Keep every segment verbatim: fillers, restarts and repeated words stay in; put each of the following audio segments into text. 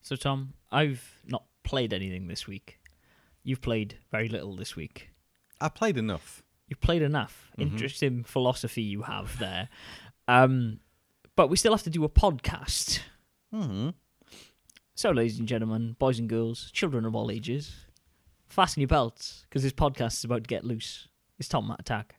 So, Tom, I've not played anything this week. You've played very little this week. I played enough. You've played enough. Mm-hmm. Interesting philosophy you have there. Um, but we still have to do a podcast. Mm-hmm. So, ladies and gentlemen, boys and girls, children of all ages, fasten your belts, because this podcast is about to get loose. It's Tom Matt Attack.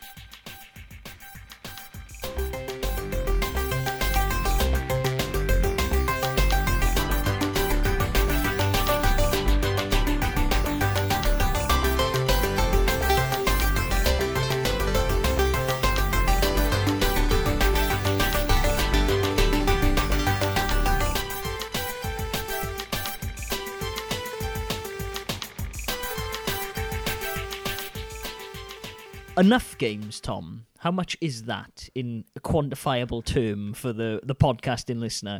Enough games, Tom. How much is that in a quantifiable term for the, the podcasting listener?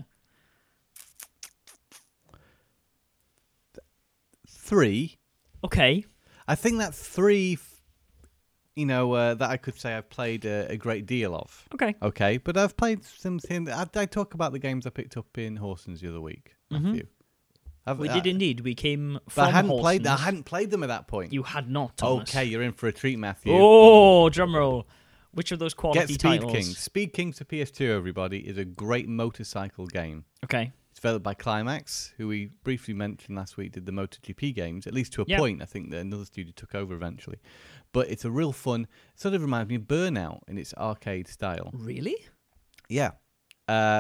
Three. Okay. I think that's three, you know, uh, that I could say I've played a, a great deal of. Okay. Okay, but I've played something. I, I talk about the games I picked up in Horsens the other week, Matthew. Mm-hmm. I've, We uh, did indeed. We came from But I hadn't Horsens. played. I hadn't played them at that point. You had not, Thomas. Okay, you're in for a treat, Matthew. Oh, drumroll. Which of those quality Get Speed titles? Kings. Speed Kings for P S two, everybody, is a great motorcycle game. Okay. It's developed by Climax, who we briefly mentioned last week, did the MotoGP games, at least to a Yep. point. I think that another studio took over eventually. But it's a real fun, sort of reminds me of Burnout in its arcade style. Really? Yeah. Uh,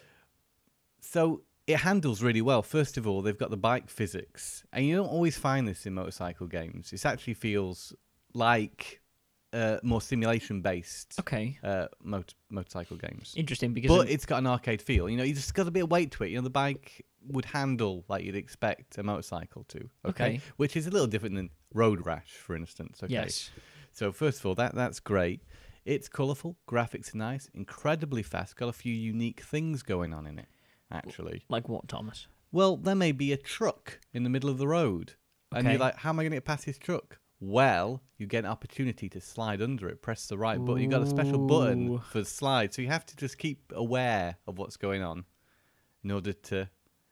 so it handles really well. First of all, they've got the bike physics. And you don't always find this in motorcycle games. It actually feels like uh, more simulation-based Okay. uh, motor- motorcycle games. Interesting, because... But in- it's got an arcade feel. You know, you just got a bit of weight to it. You know, the bike would handle like you'd expect a motorcycle to. Okay? Okay. Which is a little different than Road Rash, for instance. Okay. Yes. So first of all, that that's great. It's colourful. Graphics are nice. Incredibly fast. Got a few unique things going on in it, actually. Like what, Thomas? Well, there may be a truck in the middle of the road. And Okay. you're like, how am I going to get past this truck? Well, you get an opportunity to slide under it, press the right button. You've got a special button Ooh. for the slide, so you have to just keep aware of what's going on in order to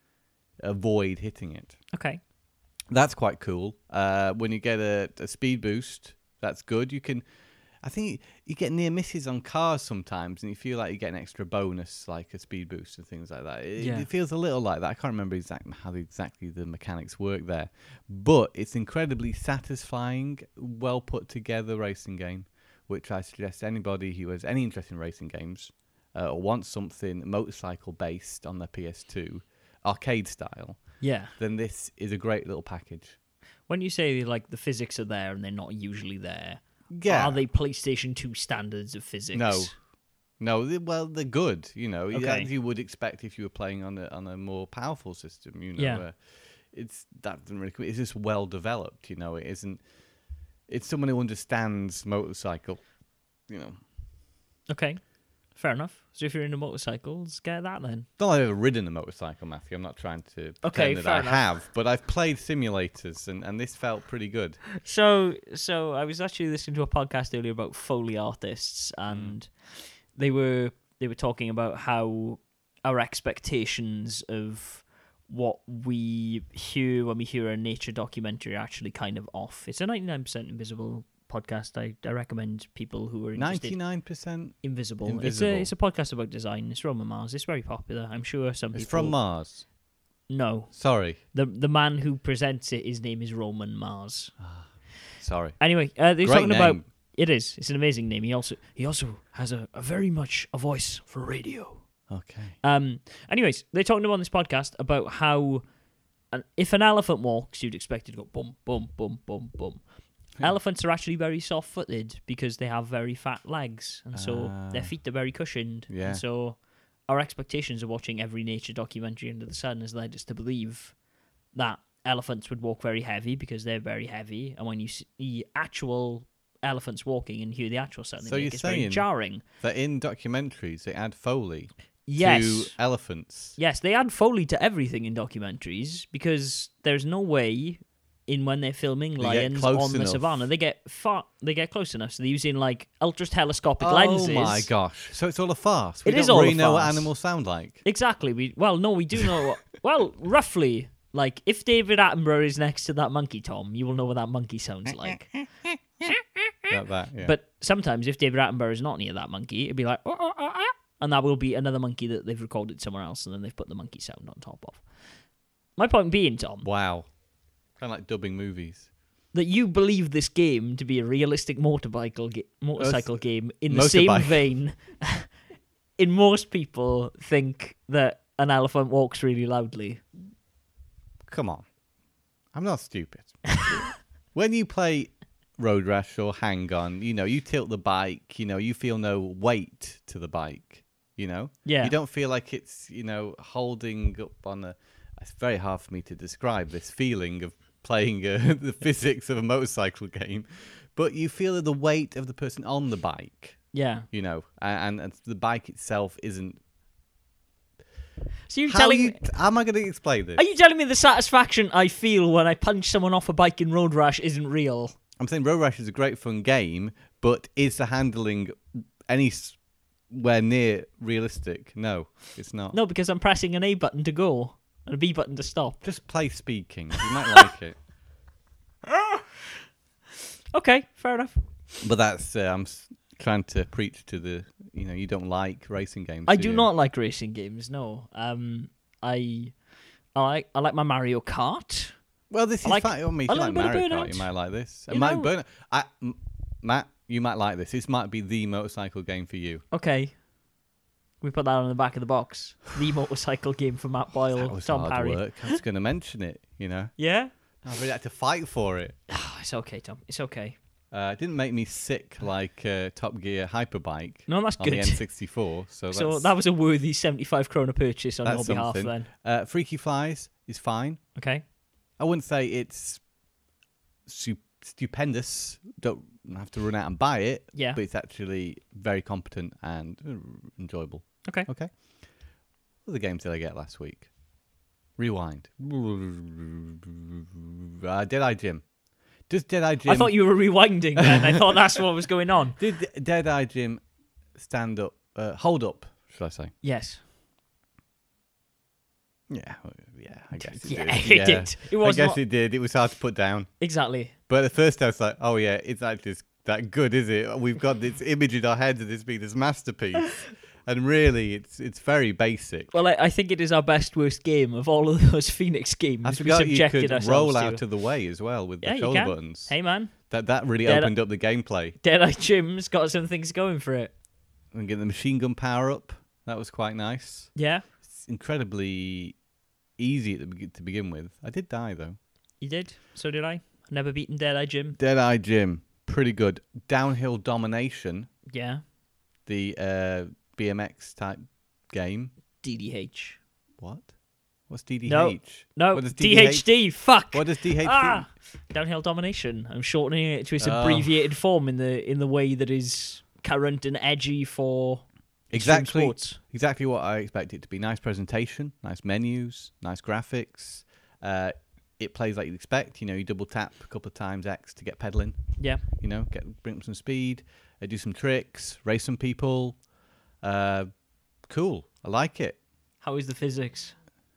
avoid hitting it. Okay. That's quite cool. Uh, when you get a, a speed boost, that's good. You can, I think you get near misses on cars sometimes, and you feel like you get an extra bonus, like a speed boost and things like that. It, Yeah. it feels a little like that. I can't remember exactly how the, exactly the mechanics work there, but it's incredibly satisfying, well put together racing game, which I suggest anybody who has any interest in racing games uh, or wants something motorcycle based on their P S two, arcade style. Yeah. Then this is a great little package. When you say, like, the physics are there and they're not usually there, Yeah. are they PlayStation two standards of physics? No. No, they, well, they're good, you know, Okay. as you would expect if you were playing on a on a more powerful system, you know. Yeah. Uh, it's that doesn't really. It's just well developed, you know. It isn't. It's someone who understands motorcycle, you know. Okay. Fair enough. So if you're into motorcycles, get that then. Not that I've ever ridden a motorcycle, Matthew. I'm not trying to pretend Okay, that fair I enough. have, but I've played simulators, and, and this felt pretty good. So, so I was actually listening to a podcast earlier about Foley artists, and they were they were talking about how our expectations of what we hear when we hear a nature documentary are actually kind of off. It's a ninety-nine percent invisible podcast. I, I recommend people who are interested. ninety-nine percent. Invisible. Invisible. It's a it's a podcast about design. It's Roman Mars. It's very popular. I'm sure some It's people. from Mars. No, Sorry. the the man who presents it, his name is Roman Mars. Sorry. Anyway, uh, they're Great talking about. name. It is. It's an amazing name. He also he also has a, a very much a voice for radio. Okay. Um. Anyways, they're talking about on this podcast about how, an, if an elephant walks, you'd expect it to go boom, boom, boom, boom, boom. Elephants are actually very soft-footed because they have very fat legs, and so Ah. their feet are very cushioned. Yeah. And so our expectations of watching every nature documentary under the sun has led us to believe that elephants would walk very heavy because they're very heavy, and when you see actual elephants walking and hear the actual sound they So make, you're it's very saying jarring. That in documentaries they add Foley Yes. to elephants. Yes, they add Foley to everything in documentaries because there's no way in when they're filming They get lions close on the enough. savannah. They get far, they get close enough, so they're using like ultra telescopic Oh lenses. my gosh! So it's all a farce. We It don't is all a really know what farce. animals sound like. Exactly. We well, no, we do know what Well, roughly, like, if David Attenborough is next to that monkey, Tom, you will know what that monkey sounds like. Like that, yeah. But sometimes, if David Attenborough is not near that monkey, it'd be like, oh, oh, oh, oh, and that will be another monkey that they've recorded somewhere else, and then they've put the monkey sound on top of. My point being, Tom, Wow. Kind of like dubbing movies. that you believe this game to be a realistic motorcycle ga- motorcycle Uh, game in the same motorbike. vein. In most people think that an elephant walks really loudly. Come on. I'm not stupid. When you play Road Rash or Hang On, you know, you tilt the bike, you know, you feel no weight to the bike, you know? Yeah. You don't feel like it's, you know, holding up on a... It's very hard for me to describe this feeling of playing uh, the physics of a motorcycle game. But you feel the weight of the person on the bike, Yeah. you know, and, and the bike itself isn't... So you're How, telling you, me... how am I going to explain this? Are you telling me the satisfaction I feel when I punch someone off a bike in Road Rash isn't real? I'm saying Road Rash is a great fun game, but is the handling anywhere near realistic? No, it's not. No, because I'm pressing an A button to go and a B button to stop. Just play Speaking. You might like it. Okay, fair enough. But that's, uh, I'm s- trying to preach to the, you know, you don't like racing games. I do do you? not like racing games, no. Um, I, I like I like my Mario Kart. Well, this is I like- fine. I mean, if I you like like a bit of Mario Kart, Burnout. you might like this. You And Mario know- Burnout, I, M- Matt, you might like this. This might be the motorcycle game for you. Okay. We put that on the back of the box. The motorcycle game for Matt That Boyle, was Tom hard Parry. work. I was going to mention it, you know. Yeah? I really had to fight for it. Oh, it's okay, Tom. It's okay. Uh, it didn't make me sick like uh, Top Gear Hyperbike No, that's on good. the N sixty-four. So, So that's, that was a worthy seventy-five krona purchase on your that's behalf something. then. Uh, Freaky Flies is fine. Okay. I wouldn't say it's su- stupendous. Don't have to run out and buy it. Yeah. But it's actually very competent and uh, enjoyable. Okay. Okay. What other games did I get last week? Rewind. Uh, Dead-Eye Jim. Does Dead-Eye Jim... I thought you were rewinding then. I thought that's what was going on. Did Dead-Eye Jim stand up... Uh, hold up, should I say? Yes. Yeah, well, yeah, I guess it Yeah, did. it Yeah. did. It was I guess not- it did. It was hard to put down. Exactly. But at first I was like, oh yeah, it's actually that good, is it? We've got this image in our heads of this being this masterpiece. And really, it's it's very basic. Well, I, I think it is our best worst game of all of those Phoenix games. I we forgot you subjected could ourselves roll to. out of the way as well with Yeah, the you shoulder can. buttons. Hey, man. That that really Dead- opened up the gameplay. Dead-Eye Jim's got some things going for it. And get the machine gun power up. That was quite nice. Yeah, It's incredibly easy at the, be- to begin with. I did die though. you did. So did I. Never beaten Dead-Eye Jim. Dead-Eye Jim, pretty good. Downhill Domination, Yeah. the uh, B M X type game. D D H. What? What's D D H? No, No, What does D H D. Fuck. What does D H D? Ah, Downhill Domination. I'm shortening it to its Oh. abbreviated form in the in the way that is current and edgy for extreme Exactly. sports. Exactly what I expect it to be. Nice presentation, nice menus, nice graphics. Uh, it plays like you'd expect. You know, you double tap a couple of times X to get pedaling. Yeah. You know, get bring up some speed, uh, do some tricks, race some people. Uh, cool. I like it. How is the physics?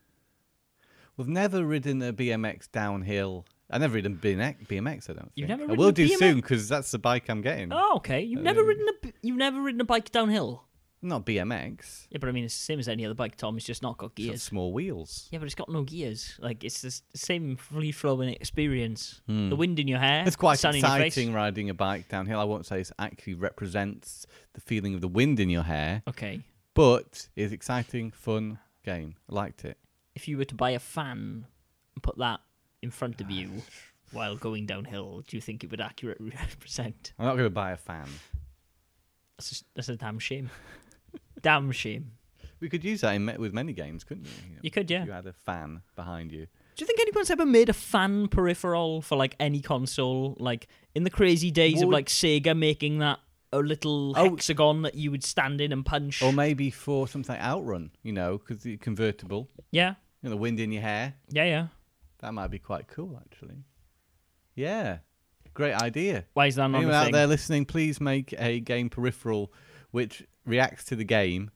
We've never ridden a B M X downhill. I've never ridden B M X. B M X I don't think. You've never I ridden will a do B M X? soon because that's the bike I'm getting. Oh, okay. You've never Um, ridden a b- you've never ridden a bike downhill. Not B M X. Yeah, but I mean it's the same as any other bike, Tom. It's just not got It's got gears. small wheels. Yeah, but it's got no gears. Like it's the s- same free flowing experience. Hmm. The wind in your hair. It's quite the sun in your face. exciting riding a bike downhill. I won't say it actually represents the feeling of the wind in your hair, Okay. but it's exciting, fun game. I liked it. If you were to buy a fan and put that in front of you while going downhill, do you think it would accurately represent? I'm not going to buy a fan. That's a, that's a damn shame. Damn shame. We could use that in, me- with many games, couldn't you? You, know, You could, yeah. if you had a fan behind you. Do you think anyone's ever made a fan peripheral for like any console? Like in the crazy days of Would- like Sega making that a little Oh. hexagon that you would stand in and punch. Or maybe for something like Outrun, you know, because it's convertible. Yeah, You know, the wind in your hair. yeah, yeah. That might be quite cool, actually. Yeah. Great idea. Why is that not Anyone a out thing? there listening, please make a game peripheral which reacts to the game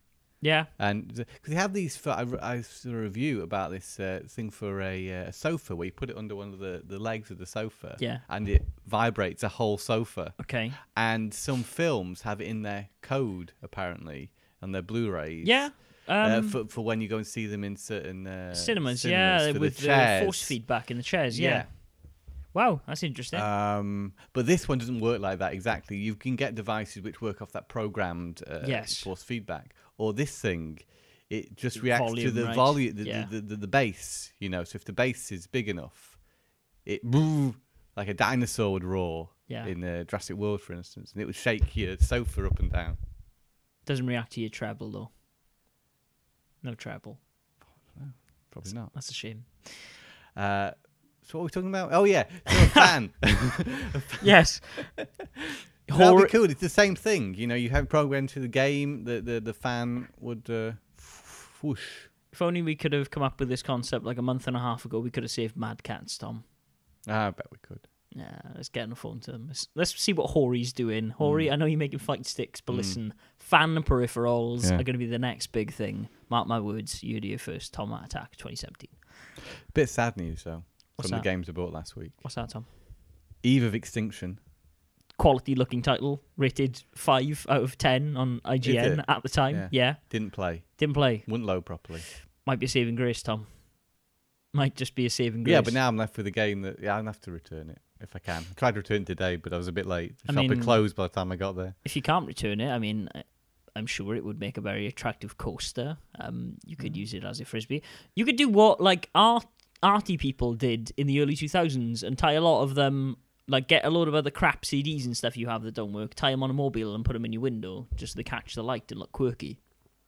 Yeah. And because they have these, for, I, I saw a review about this uh, thing for a uh, sofa where you put it under one of the, the legs of the sofa, Yeah. and it vibrates a whole sofa. Okay. And some films have it in their code apparently on their Blu-rays. Yeah. Um, uh, for for when you go and see them in certain uh, cinemas, cinemas, yeah, for with the, the, chairs. force feedback in the chairs. Yeah. Yeah. Wow, that's interesting. Um, but this one doesn't work like that exactly. You can get devices which work off that programmed uh, Yes. force feedback, or this thing, it just reacts to Volume, the right? volume, the, Yeah. the, the the bass. You know, so if the bass is big enough, it like a dinosaur would roar Yeah. in uh, Jurassic World, for instance, and it would shake your sofa up and down. Doesn't react to your treble though. No treble. Probably not. That's a shame. Uh, so what are we talking about? Oh yeah, so a fan. Yes. That'll Hor- be cool. It's the same thing. You know, you have programmed to the game. The the, the fan would uh, whoosh. If only we could have come up with this concept like a month and a half ago, we could have saved Mad Cats, Tom. Ah, I bet we could. Yeah, let's get on the phone to them. Let's, let's see what Hori's doing. Hori, Mm. I know you're making fight sticks, but Mm. listen, fan peripherals Yeah. are going to be the next big thing. Mark my words, you heard it here first. Tom Heart Attack twenty seventeen. Bit sad news though What's from that? the games I bought last week. What's that, Tom? Eve of Extinction. Quality looking title, rated five out of ten on I G N Is it? at the time. Yeah. Yeah. Didn't play. Didn't play. Wouldn't load properly. Might be a saving grace, Tom. Might just be a saving grace. Yeah, but now I'm left with a game that yeah, I'll have to return it if I can. I tried to return it today, but I was a bit late. The I shop had mean- closed by the time I got there. If you can't return it, I mean, I- I'm sure it would make a very attractive coaster. Um, you could use it as a frisbee. You could do what like art arty people did in the early two thousands and tie a lot of them, like get a load of other crap C Ds and stuff you have that don't work, tie them on a mobile and put them in your window just so they catch the light and look quirky.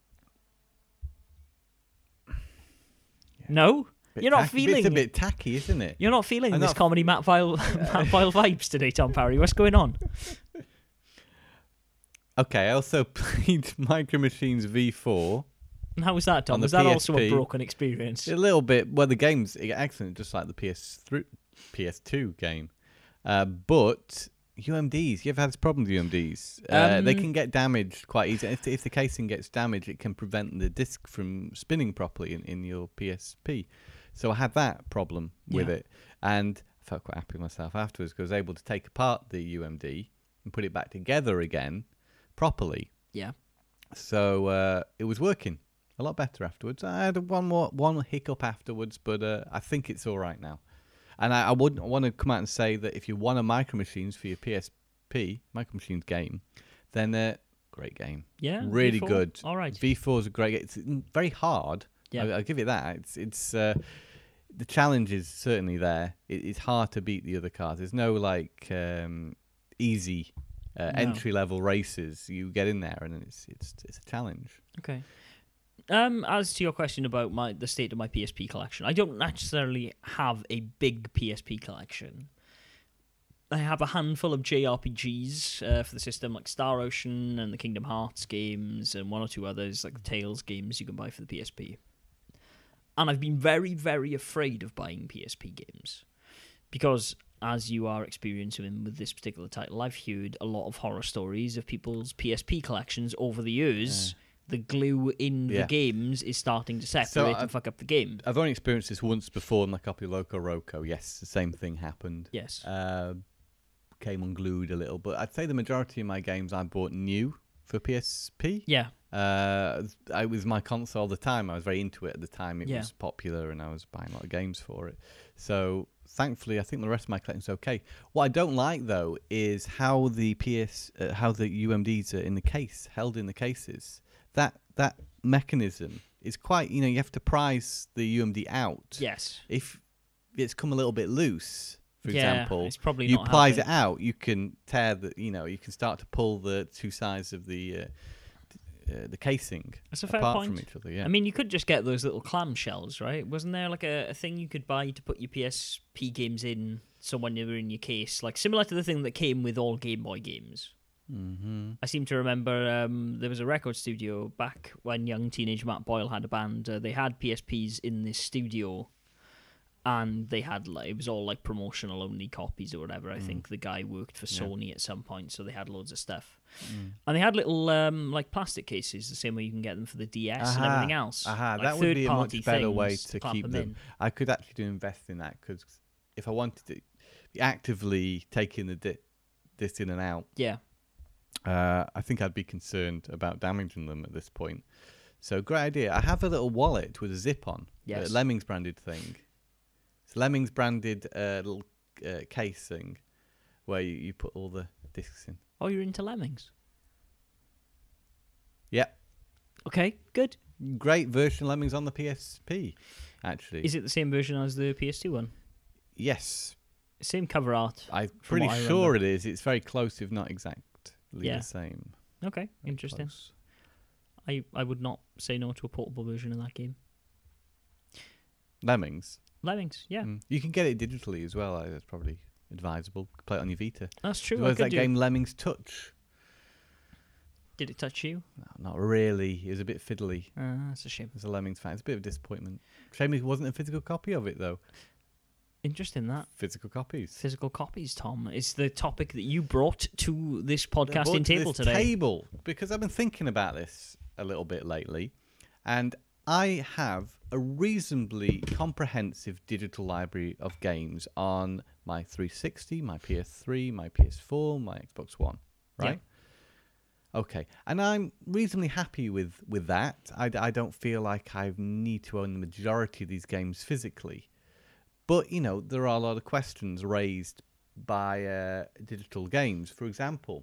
No, Bit you're not tacky- feeling. It's a bit tacky, isn't it? You're not feeling I'm this not- comedy Matt Vile, Matt Vile vibes today, Tom Parry. What's going on? Okay, I also played Micro Machines V four. And how was that, Tom? On the Was that P S also a P. broken experience? A little bit. Well, the game's excellent, just like the P S three, P S two game. Uh, but U M Ds, you ever had this problem with U M Ds? Uh, they Um, can get damaged quite easily. If, if the casing gets damaged, it can prevent the disc from spinning properly in, in your P S P. So I had that problem with Yeah. it, and I felt quite happy with myself afterwards because I was able to take apart the U M D and put it back together again properly. Yeah. So uh, it was working a lot better afterwards. I had one more one hiccup afterwards, but uh, I think it's all right now. And I, I wouldn't want to come out and say that if you want a Micro Machines for your P S P Micro Machines game, then uh, great game, Yeah. really V four? good. All right. V four is a great game. It's very hard. Yeah. I, I'll give it that. It's it's uh, the challenge is certainly there. It, it's hard to beat the other cars. There's no like um, easy uh, No. entry level races. You get in there and it's it's it's a challenge. Okay. Um, as to your question about my the state of my P S P collection, I don't necessarily have a big P S P collection. I have a handful of J R P Gs uh, for the system, like Star Ocean and the Kingdom Hearts games, and one or two others, like the Tales games you can buy for the P S P. And I've been very, very afraid of buying P S P games. Because, as you are experiencing with this particular title, I've heard a lot of horror stories of people's P S P collections over the years. Yeah. The glue in Yeah. the games is starting to separate and I've- fuck up the game. I've only experienced this once before in my copy of Loco Roco. Yes, the same thing happened. Yes. Uh, came unglued a little, but I'd say the majority of my games I bought new for P S P. Yeah. Uh, I was my console at the time. I was very into it at the time. It Yeah. was popular, and I was buying a lot of games for it. So thankfully, I think the rest of my collection's okay. What I don't like though is how the P S, uh, how the U M Ds are in the case, held in the cases. That that mechanism is quite. You know, you have to prise the U M D out. Yes. If it's come a little bit loose, for Yeah, example, it's probably you not plies helping. it out, you can tear the, you know, you can start to pull the two sides of the uh, uh, the casing That's a fair apart point. from each other. Yeah, I mean, you could just get those little clamshells, right? Wasn't there like a, a thing you could buy to put your P S P games in so when they were in your case? Like similar to the thing that came with all Game Boy games. mm-hmm. I seem to remember um, there was a record studio back when young teenage Matt Boyle had a band. Uh, they had P S Ps in this studio, and they had like it was all like promotional only copies or whatever. I Mm. think the guy worked for Yeah. Sony at some point, so they had loads of stuff. Mm. And they had little um, like plastic cases, the same way you can get them for the D S and Aha, everything else. aha, Like that would be a much third-party better way things to clamp keep them them. in. I could actually do invest in that because if I wanted to be actively taking the di- disc in and out, Yeah, uh, I think I'd be concerned about damaging them at this point. So great idea. I have a little wallet with a zip on, Yes. a Lemmings branded thing. It's Lemmings branded uh, little uh, casing where you, you put all the discs in. Oh, you're into Lemmings? Yeah, Okay, good. great version of Lemmings on the P S P. Actually, Is it the same version as the P S two one? yes, Same cover art. I'm From pretty what I sure remember. it is. It's very close, if not exactly Yeah. the same. Okay, Very interesting. close. I, I would not say no to a portable version of that game. Lemmings. Lemmings, yeah, Mm. You can get it digitally as well. uh, That's probably advisable. Play it on your Vita. that's true. I There was could that do. game Lemmings Touch. Did it touch you? No, not really. It was a bit fiddly. Uh, that's a shame. As a Lemmings fan, it's a bit of a disappointment. Shame it wasn't a physical copy of it though. Interesting that. Physical copies. Physical copies, Tom, is the topic that you brought to this podcasting Brought to table this today. Table because I've been thinking about this a little bit lately, and I have a reasonably comprehensive digital library of games on my three sixty, my P S three, my P S four, my Xbox One. Right. Okay, and I'm reasonably happy with, with that. I, I don't feel like I need to own the majority of these games physically. But, you know, there are a lot of questions raised by uh, digital games. For example,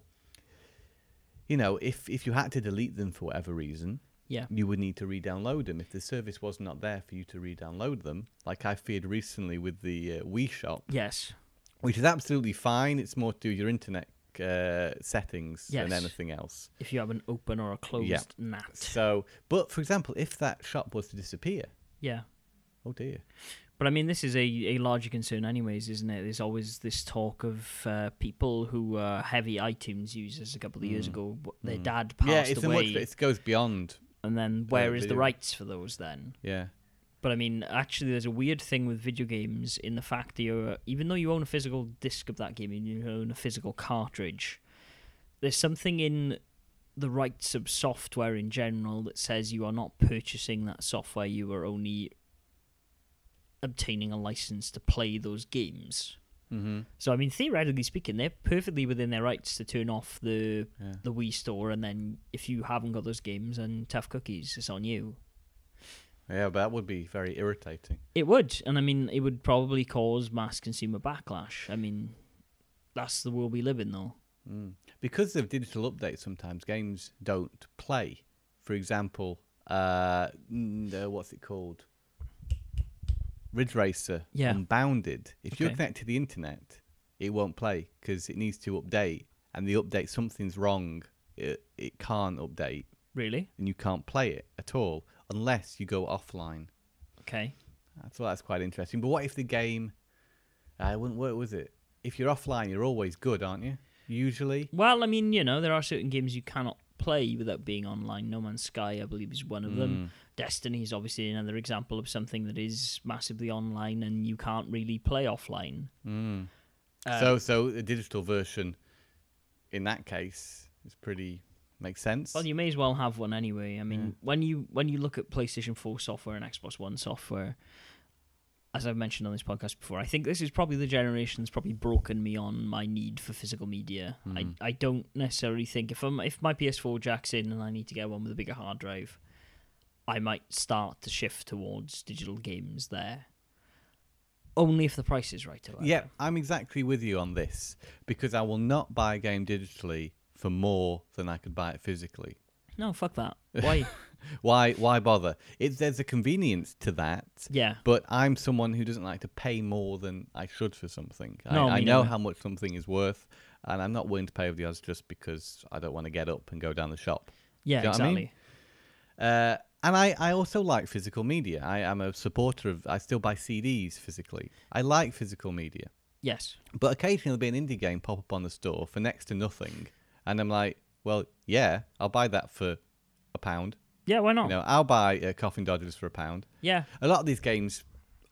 you know, if, if you had to delete them for whatever reason, Yeah. you would need to re-download them. If the service was not there for you to re-download them, like I feared recently with the uh, Wii Shop, Yes. which is absolutely fine. It's more to do with your internet uh, settings Yes. than anything else. If you have an open or a closed Yeah. N A T. So, but for example, if that shop was to disappear, Yeah. oh dear. But I mean, this is a, a larger concern, anyways, isn't it? There's always this talk of uh, people who were heavy iTunes users a couple of years Mm. ago. but Their Mm. dad passed Yeah, it's a away, much. It goes beyond. and then where the is the video. rights for those then? Yeah. But I mean, actually, there's a weird thing with video games in the fact that you're, even though you own a physical disc of that game and you own a physical cartridge, there's something in the rights of software in general that says you are not purchasing that software, you are only obtaining a license to play those games. Mm-hmm. So, I mean, theoretically speaking, they're perfectly within their rights to turn off the Yeah. the Wii Store, and then if you haven't got those games, then tough cookies, it's on you. Yeah, but that would be very irritating. It would, and I mean, it would probably cause mass consumer backlash. I mean, that's the world we live in, though. Mm. Because of digital updates, sometimes games don't play. For example, uh, mm, uh, what's it called? Ridge Racer Yeah. Unbounded. If you're Okay. connected to the internet, it won't play because it needs to update, and the update something's wrong. It it can't update, Really? and you can't play it at all unless you go offline. Okay. I thought that's quite interesting. But what if the game? I wouldn't. What was it? If you're offline, you're always good, aren't you? Usually. Well, I mean, you know, there are certain games you cannot play without being online. No Man's Sky, I believe, is one of them. Destiny is obviously another example of something that is massively online and you can't really play offline. Mm. Uh, so, so a digital version, in that case, is pretty makes sense. Well, you may as well have one anyway. I mean, Yeah. when you when you look at PlayStation four software and Xbox One software, as I've mentioned on this podcast before, I think this is probably the generation that's probably broken me on my need for physical media. Mm. I I don't necessarily think if I'm if my P S four jacks in and I need to get one with a bigger hard drive, I might start to shift towards digital games there. Only if the price is right, however. Yeah, I'm exactly with you on this because I will not buy a game digitally for more than I could buy it physically. No, fuck that. Why? Why? Why bother? It's there's a convenience to that. Yeah. But I'm someone who doesn't like to pay more than I should for something. No, I, I me know neither. how much something is worth, and I'm not willing to pay over the odds just because I don't want to get up and go down the shop. Yeah, Do you know what I exactly. mean? Uh, and I, I also like physical media. I am a supporter of. I still buy C Ds physically. I like physical media, Yes. but occasionally there'll be an indie game pop up on the store for next to nothing, and I'm like, well, yeah, I'll buy that for a pound. Yeah, why not? You know, I'll buy uh, Coughing Dodgers for a pound. Yeah. A lot of these games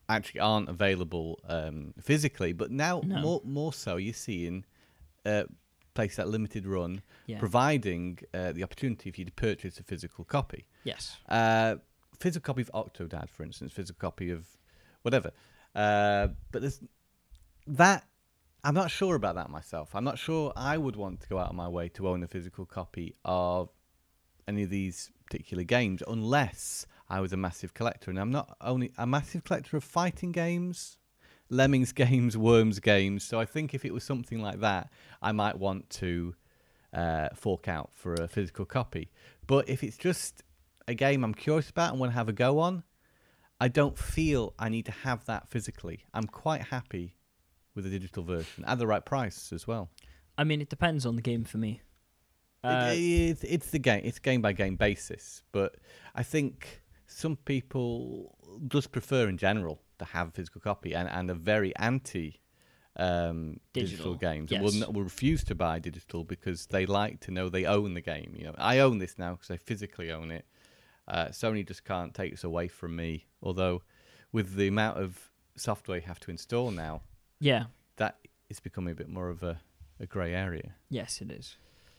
actually aren't available um, physically, but now No. more more so you're seeing uh, places like Limited Run Yeah. providing uh, the opportunity for you to purchase a physical copy. Yes. Uh, physical copy of Octodad, for instance, physical copy of whatever. Uh, but there's that. I'm not sure about that myself. I'm not sure I would want to go out of my way to own a physical copy of any of these particular games unless I was a massive collector. And I'm not only a massive collector of fighting games, Lemmings games, Worms games. So I think if it was something like that, I might want to uh, fork out for a physical copy. But if it's just a game I'm curious about and want to have a go on, I don't feel I need to have that physically. I'm quite happy with a digital version at the right price as well. I mean, it depends on the game for me. Uh, it, it's, it's the game. It's game by game basis, but I think some people just prefer in general to have a physical copy and, and are very anti um, digital. digital games. Yes. And will, n- will refuse to buy digital because they like to know they own the game. You know, I own this now because I physically own it. Uh, Sony just can't take this away from me. Although, with the amount of software you have to install now, yeah. that is becoming a bit more of a, a grey area. Yes, it is.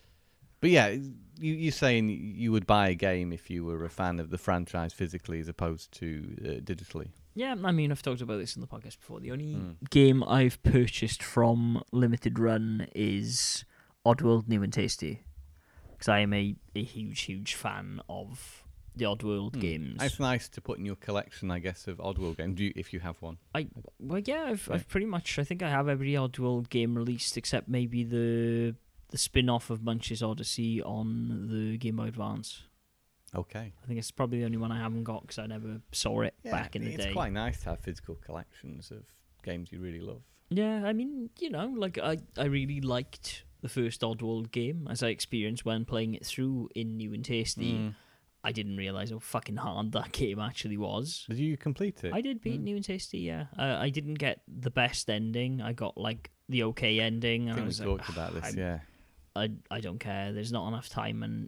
But yeah, you, you're saying you would buy a game if you were a fan of the franchise physically as opposed to uh, digitally. Yeah, I mean, I've talked about this in the podcast before. The only Mm. game I've purchased from Limited Run is Oddworld New and Tasty. Because I am a, a huge, huge fan of the Oddworld Mm. games. It's nice to put in your collection, I guess, of Oddworld games, do you, if you have one. I Well, yeah, I've, Right. I've pretty much, I think I have every Oddworld game released except maybe the the spin-off of Munch's Odyssey on the Game Boy Advance. Okay. I think it's probably the only one I haven't got because I never saw it Yeah, back in the it's day. quite nice to have physical collections of games you really love. Yeah, I mean, you know, like I, I really liked the first Oddworld game as I experienced when playing it through in New and Tasty. Mm. I didn't realise how fucking hard that game actually was. Did you complete it? I did beat Mm. New and Tasty, yeah. Uh, I didn't get the best ending. I got like the okay ending, I and think I we was like, talked about this, I'm- yeah. I I don't care. There's not enough time in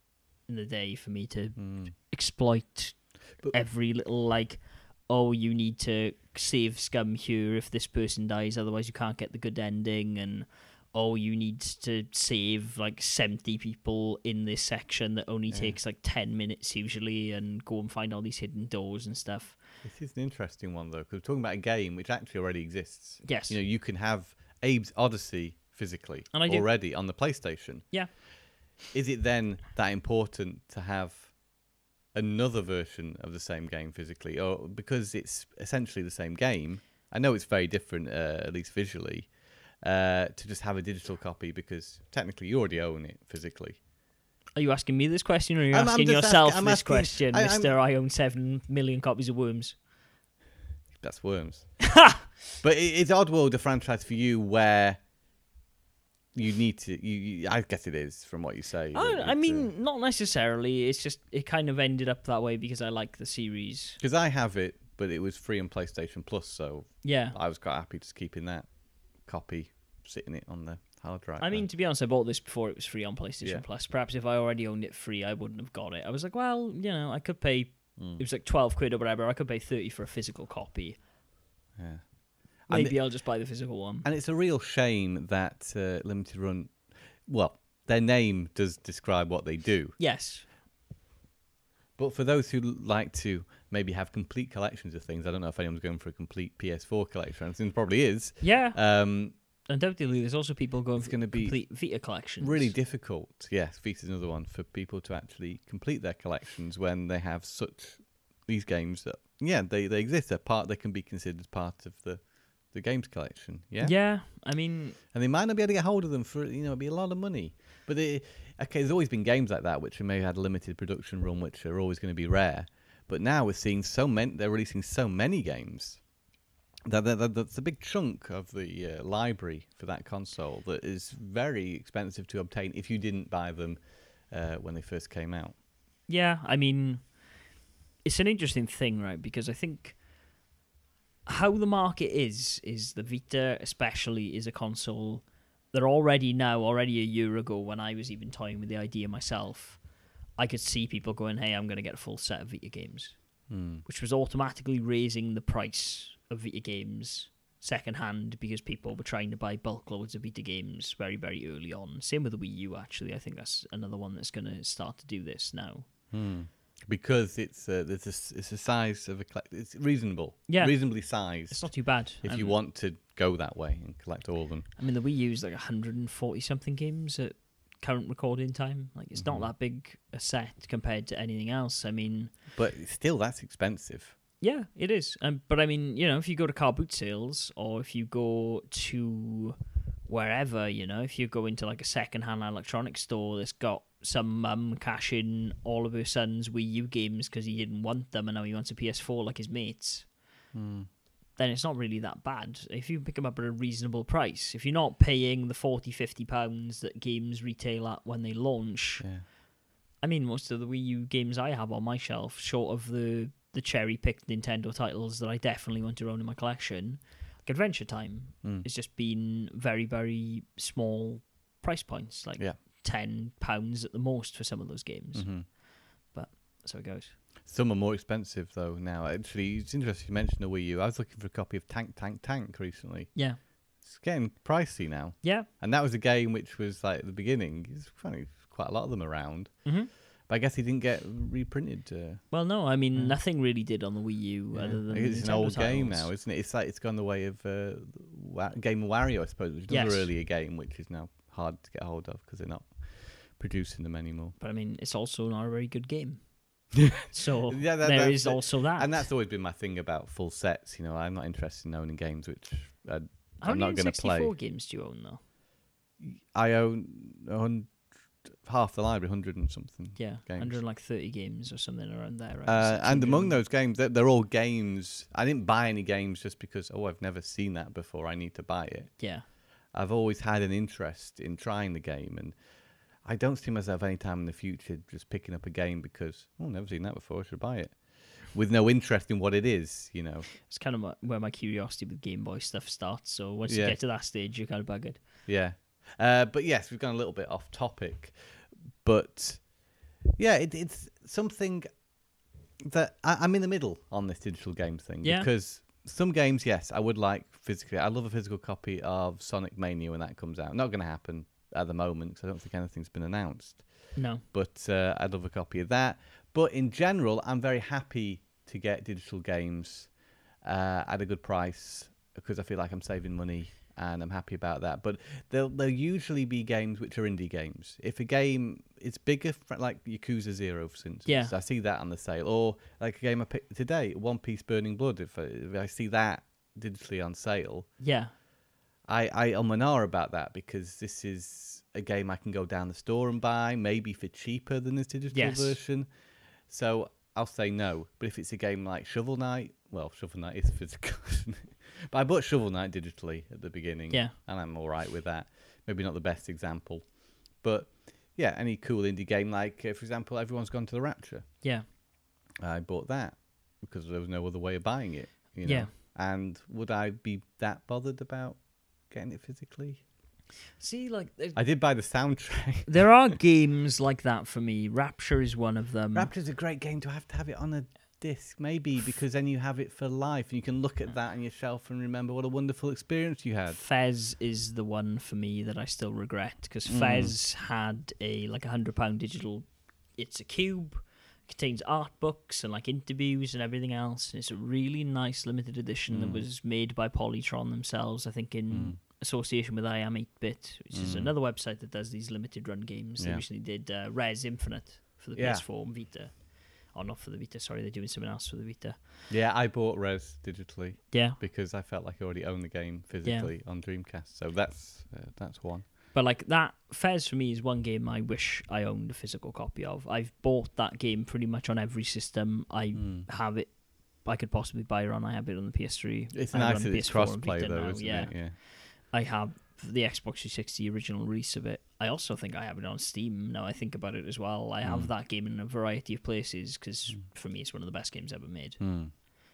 in the day for me to Mm. exploit But- every little like, oh, you need to save scum here if this person dies, otherwise you can't get the good ending, and oh, you need to save like seventy people in this section that only Yeah. takes like ten minutes usually, and go and find all these hidden doors and stuff. This is an interesting one, though, because we're talking about a game which actually already exists. Yes. You know, you can have Abe's Odyssey physically And I do. already on the PlayStation. Yeah. Is it then that important to have another version of the same game physically? Or because it's essentially the same game, I know it's very different, uh, at least visually, uh, to just have a digital copy because technically you already own it physically. Are you asking me this question, or are you I'm- I'm asking just yourself asking- I'm this asking- question, I- I'm- Mister I own seven million copies of Worms? That's Worms. But i- is Oddworld a franchise for you where you need to? You, you, I guess it is, from what you say. I, that I it's, mean, uh, not necessarily. It's just it kind of ended up that way because I like the series. because I have it, but it was free on PlayStation Plus, so Yeah. I was quite happy just keeping that copy sitting it on the hard drive. I mean, there. to be honest, I bought this before it was free on PlayStation Yeah. Plus. Perhaps if I already owned it free, I wouldn't have got it. I was like, well, you know, I could pay. Mm. It was like twelve quid or whatever. I could pay thirty for a physical copy. yeah. And Maybe I'll just buy the physical one. And it's a real shame that uh, Limited Run, well, their name does describe what they do. Yes. But for those who like to maybe have complete collections of things, I don't know if anyone's going for a complete P S four collection. I think there probably is. Yeah. Um, Undoubtedly, there's also people going It's for gonna be complete Vita collections. really difficult. Yes, Vita's another one for people to actually complete their collections when they have such these games that yeah they, they exist. They're part. They can be considered part of the the games collection. Yeah. Yeah. I mean, And they might not be able to get hold of them for, you know, it'd be a lot of money. But they, okay, there's always been games like that which may have had a limited production run, which are always going to be rare. But now we're seeing so many, they're releasing so many games that, that, that that's a big chunk of the uh, library for that console that is very expensive to obtain if you didn't buy them uh, when they first came out. yeah. I mean, it's an interesting thing, right? Because I think how the market is is the Vita, especially, is a console that already now, already a year ago, when I was even toying with the idea myself, I could see people going, "Hey, I'm going to get a full set of Vita games." Hmm. which was automatically raising the price of Vita games secondhand because people were trying to buy bulk loads of Vita games very, very early on. Same with the Wii U, actually. I think that's another one that's going to start to do this now. Hmm. Because it's uh, there's a, it's a size of a collect. It's reasonable, Yeah. reasonably sized. It's not too bad. if And, you want to go that way and collect all of them. I mean, the Wii U is like one hundred forty something games at current recording time. Like, it's Mhm. not that big a set compared to anything else. I mean, But still, that's expensive. yeah, it is. Um, but I mean, you know, if you go to car boot sales or if you go to wherever, you know, if you go into like a second-hand electronics store that's got some mum cashing all of her son's Wii U games because he didn't want them and now he wants a P S four like his mates, Hmm. then it's not really that bad. If you pick them up at a reasonable price, if you're not paying the forty, fifty pounds that games retail at when they launch, Yeah. I mean, most of the Wii U games I have on my shelf, short of the, the cherry-picked Nintendo titles that I definitely want to own in my collection, like Adventure Time, Hmm. it's just been very, very small price points, like Yeah. ten pounds at the most for some of those games. Hmm. So it goes. Some are more expensive though now. Actually, it's interesting you mentioned the Wii U. I was looking for a copy of Tank Tank Tank recently. Yeah. It's getting pricey now, Yeah. and that was a game which was like at the beginning. There's funny, quite a lot of them around, hmm but I guess he didn't get reprinted. Uh, Well, no, I mean, Yeah. nothing really did on the Wii U yeah. other than it's the an Nintendo old game titles. now, isn't it? It's like it's gone the way of uh, Wa- Game of Wario, I suppose, which is Yes. another earlier game, which is now hard to get hold of because they're not producing them anymore. But I mean, it's also not a very good game. So Yeah, that- there that's is it. also that. And that's always been my thing about full sets. You know, I'm not interested in owning games which uh, How I'm many not going to play. sixty-four games do you own, though? I own a hun- half the library, hundred and something. Yeah, Games. one hundred like thirty games or something around there. Right? Uh, and among six hundred. those games, they're, they're all games. I didn't buy any games just because, oh, I've never seen that before. I need to buy it. Yeah. I've always had an interest in trying the game, and I don't see myself any time in the future just picking up a game because, oh, I've never seen that before. I should buy it, with no interest in what it is. You know. It's kind of my, where my curiosity with Game Boy stuff starts. So once Yeah. you get to that stage, you're kind of buggered. Yeah. Uh, but yes, we've gone a little bit off topic. But yeah, it, it's something that I, I'm in the middle on this digital game thing. Yeah. Because some games, yes, I would like physically. I love a physical copy of Sonic Mania when that comes out. Not going to happen at the moment because I don't think anything's been announced. No. But uh, I'd love a copy of that. But in general, I'm very happy to get digital games uh, at a good price because I feel like I'm saving money and I'm happy about that. But they'll they'll usually be games which are indie games. If a game is bigger, fr- like Yakuza Zero, for instance, Yeah. I see that on the sale. Or like a game I picked today, One Piece Burning Blood. If I, if I see that digitally on sale, Yeah. I, I am an hour about that because this is a game I can go down the store and buy, maybe for cheaper than this digital Yes. version. So I'll say no. But if it's a game like Shovel Knight, well, Shovel Knight is physical, isn't it? But I bought Shovel Knight digitally at the beginning, Yeah. and I'm all right with that. Maybe not the best example, but yeah, any cool indie game like, uh, for example, Everyone's Gone to the Rapture. Yeah. I bought that because there was no other way of buying it. You know? Yeah. And would I be that bothered about getting it physically? See, like, there- I did buy the soundtrack. there are games like that for me. Rapture is one of them. Rapture's a great game to have to have it on a disc, maybe, because then you have it for life and you can look at that on your shelf and remember what a wonderful experience you had. Fez is the one for me that I still regret because Mm. Fez had a like a hundred pound digital. It's a cube, contains art books and like interviews and everything else. It's a really nice limited edition that Mm. was made by Polytron themselves, I think, in Mm. association with I Am eight bit, which is Mm. another website that does these limited run games. They Yeah. recently did uh, Res Infinite for the Yeah. P S four and Vita. Oh, not for the Vita, sorry, they're doing something else for the Vita. Yeah, I bought Res digitally Yeah. because I felt like I already owned the game physically on Dreamcast. So that's uh, that's one. But like that, Fez for me is one game I wish I owned a physical copy of. I've bought that game pretty much on every system. I Mm. have it. I could possibly buy it on. I have it on the P S three. It's I have it nice on that the it's P S four and cross-play Vita though, now, isn't yeah. it? Yeah. I have the Xbox three sixty original release of it. I also think I have it on Steam. Now I think about it as well. I have Mm. that game in a variety of places because Mm. for me it's one of the best games ever made. Mm.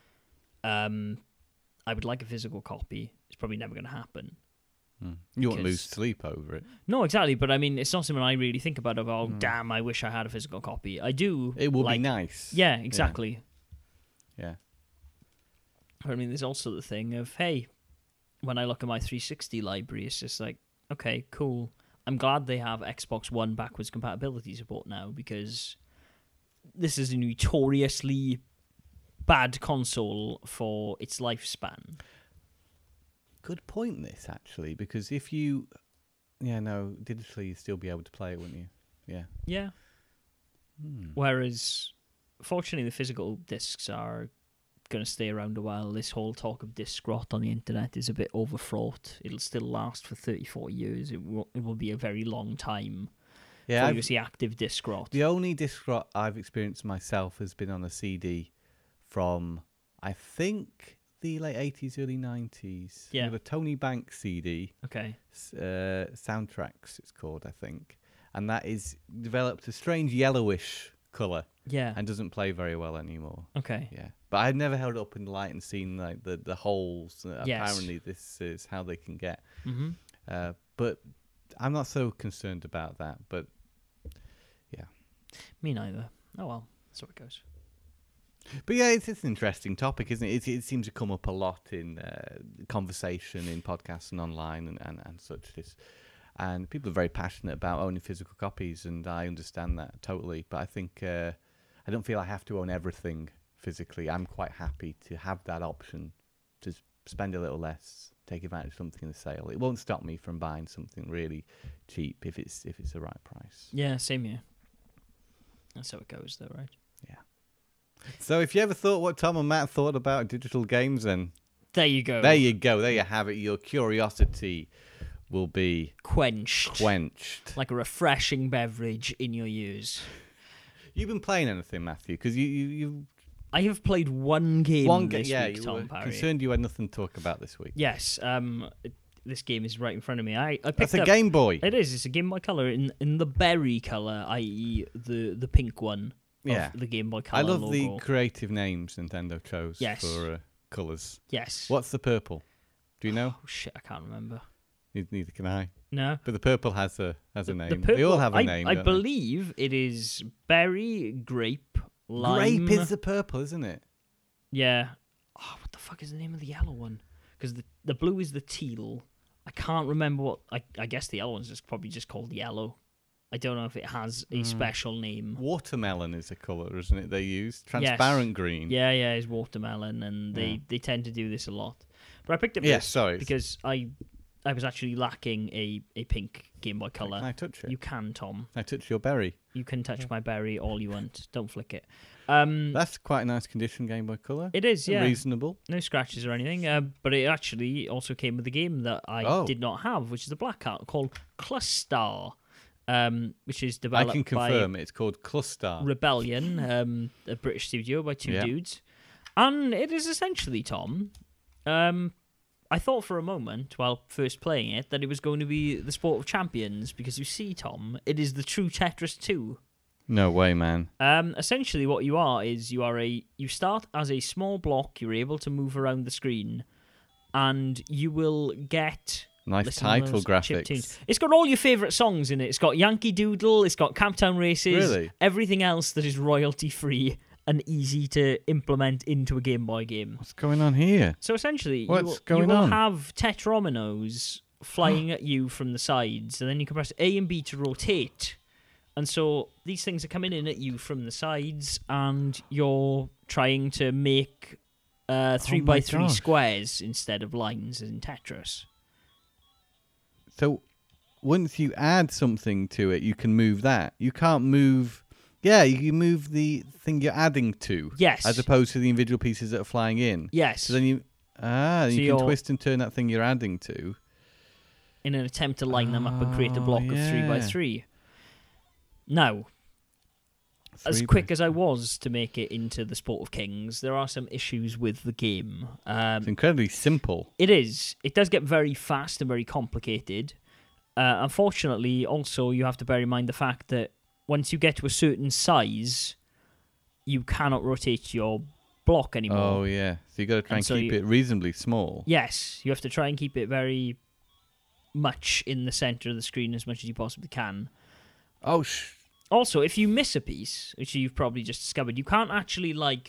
Um, I would like a physical copy. It's probably never going to happen. Mm. You won't lose Because- sleep over it. No, exactly. But I mean, it's not something I really think about. Of oh, Mm. damn, I wish I had a physical copy. I do. It would like, be nice. Yeah, exactly. Yeah. I mean, there's also the thing of, hey, when I look at my three sixty library, it's just like, okay, cool. I'm glad they have Xbox One backwards compatibility support now, because this is a notoriously bad console for its lifespan. Good point, this, actually, because if you... Yeah, no, digitally you'd still be able to play it, wouldn't you? Yeah. Yeah. Hmm. Whereas, fortunately, the physical discs are going to stay around a while. This whole talk of disc rot on the internet is a bit overfraught. It'll still last for thirty, forty years. It will, it will be a very long time Yeah, before I've- you see active disc rot. The only disc rot I've experienced myself has been on a C D from, I think, the late eighties, early nineties. Yeah. The Tony Banks C D, Okay. s- uh, Soundtracks it's called, I think. And that is developed a strange yellowish colour Yeah. and doesn't play very well anymore. Okay. Yeah. But I've never held it up in the light and seen like the, the holes. Uh, Yes. Apparently this is how they can get. Mm-hmm. Uh, but I'm not so concerned about that. But Me neither. Oh well, that's how it goes. But yeah, it's, it's an interesting topic, isn't it? It, it seems to come up a lot in uh, conversation, in podcasts and online and, and, and such. This, and people are very passionate about owning physical copies, and I understand that totally. But I think uh, I don't feel I have to own everything physically. I'm quite happy to have that option to s- spend a little less, take advantage of something in the sale. It won't stop me from buying something really cheap if it's if it's the right price. Yeah, same here. That's how it goes, though, right? So if you ever thought what Tom and Matt thought about digital games, then There you go. there you go. There you have it. Your curiosity will be Quenched. quenched. Like a refreshing beverage in your ears. You've been playing anything, Matthew? Because you, you, you I have played one game one ga- this yeah, week, you Tom were Parry. concerned you had nothing to talk about this week. Yes, um, it- this game is right in front of me. I, I picked That's a up... Game Boy. It is. It's a Game Boy Color in in the berry color, that is, the the pink one of Yeah. the Game Boy Color I love logo. the creative names Nintendo chose Yes. for uh, colours. Yes. What's the purple? Do you know? Oh shit! I can't remember. Ne- Neither can I. No. But the purple has a has a The- name. the they all purple- have a I, name. I don't they? believe it is berry, grape, lime. Grape is the purple, isn't it? Yeah. Oh, what the fuck is the name of the yellow one? Because the the blue is the teal. I can't remember what. I I guess the yellow one's just probably just called yellow. I don't know if it has a Mm. special name. Watermelon is a colour, isn't it? They use transparent green. Yeah, yeah, it's watermelon, and they, Yeah. they tend to do this a lot. But I picked up Yes, this sorry. because I I was actually lacking a, a pink Game Boy Color. Can I touch it? You can, Tom. Can I touch your berry? You can touch my berry all you want. Don't flick it. Um, That's quite a nice condition Game Boy Color. it is, yeah. Reasonable. No scratches or anything. Uh, but it actually also came with a game that I Oh. did not have, which is a black card called Clustar, um, which is I developed can by confirm it's called Cluster. Rebellion, um, a British studio by two Yeah. dudes. And it is essentially, Tom, um, I thought for a moment, while first playing it, that it was going to be the Sport of Champions, because you see, Tom, it is the true Tetris two. No way, man. Um, essentially, what you are is you are a you start as a small block. You're able to move around the screen, and you will get Nice listen to title those chip graphics. tunes. It's got all your favourite songs in it. It's got Yankee Doodle. It's got Camptown Races. Really? Everything else that is royalty free and easy to implement into a Game Boy game. What's going on here? So essentially, What's you will, going you will on? have tetrominos flying at you from the sides, and then you can press A and B to rotate. And so these things are coming in at you from the sides, and you're trying to make uh, three Oh by my three gosh. squares instead of lines in Tetris. So once you add something to it, you can move that. You can't move. Yeah, you can move the thing you're adding to. Yes. As opposed to the individual pieces that are flying in. Yes. So then you ah, So you you're- can twist and turn that thing you're adding to. in an attempt to line them up and create a block Oh, of three by yeah. three. Now, as Three quick by- as I was to make it into the Sport of Kings, there are some issues with the game. Um, It's incredibly simple. It is. It does get very fast and very complicated. Uh, unfortunately, also, you have to bear in mind the fact that once you get to a certain size, you cannot rotate your block anymore. Oh yeah. So you got to try And and, so keep you- it reasonably small. Yes, you have to try and keep it very much in the center of the screen as much as you possibly can. Oh sh. Also, if you miss a piece, which you've probably just discovered, you can't actually, like,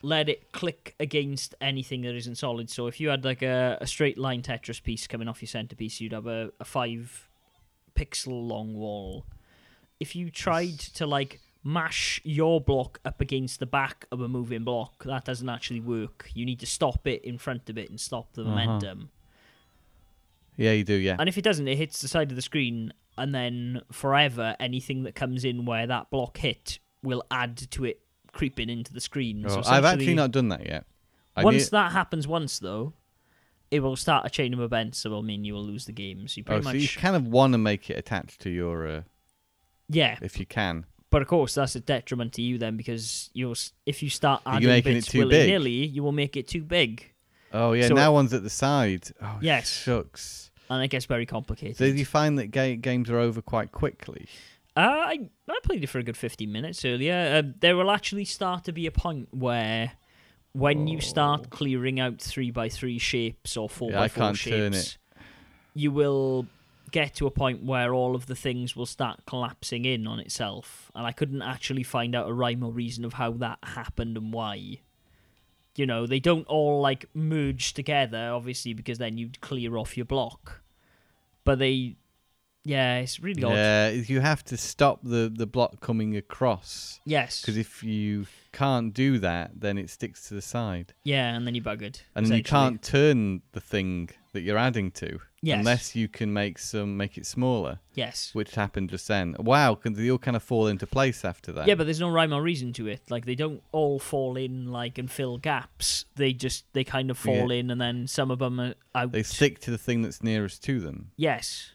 let it click against anything that isn't solid. So if you had like a, a straight line Tetris piece coming off your centerpiece, you'd have a, a five pixel long wall. If you tried to like mash your block up against the back of a moving block, that doesn't actually work. You need to stop it in front of it and stop the Uh-huh. momentum. Yeah, you do. Yeah. And if it doesn't, it hits the side of the screen, and then forever, anything that comes in where that block hit will add to it creeping into the screen. Oh, So I've actually essentially, not done that yet. I once need- that happens once, though, it will start a chain of events that will mean you will lose the game. So you Oh, pretty so much... you kind of want to make it attached to your, uh, Yeah, if you can. but of course that's a detriment to you then, because you'll s- if you start You're adding making it bits too big. willy-nilly, you will make it too big. Oh yeah, So- now one's at the side. Oh Yes. shucks. And it gets very complicated. So did you find that ga- games are over quite quickly? Uh, I I played it for a good fifteen minutes earlier. Uh, there will actually start to be a point where, when you Oh. start clearing out three by three shapes or four Yeah, by I four can't shapes, turn it. you will get to a point where all of the things will start collapsing in on itself. And I couldn't actually find out a rhyme or reason of how that happened and why. You know, they don't all like merge together, obviously, because then you'd clear off your block. But they, yeah, it's really odd. Yeah, you have to stop the, the block coming across. Yes. Because if you can't do that, then it sticks to the side. Yeah, and then you're buggered. And then you essentially. can't turn the thing that you're adding to. Yes. Unless you can make some make it smaller, Yes. which happened just then. Wow, can they all kind of fall into place after that? Yeah, but there's no rhyme or reason to it. Like, they don't all fall in like and fill gaps. They just they kind of fall in, and then some of them are out. They stick to the thing that's nearest to them. Yes.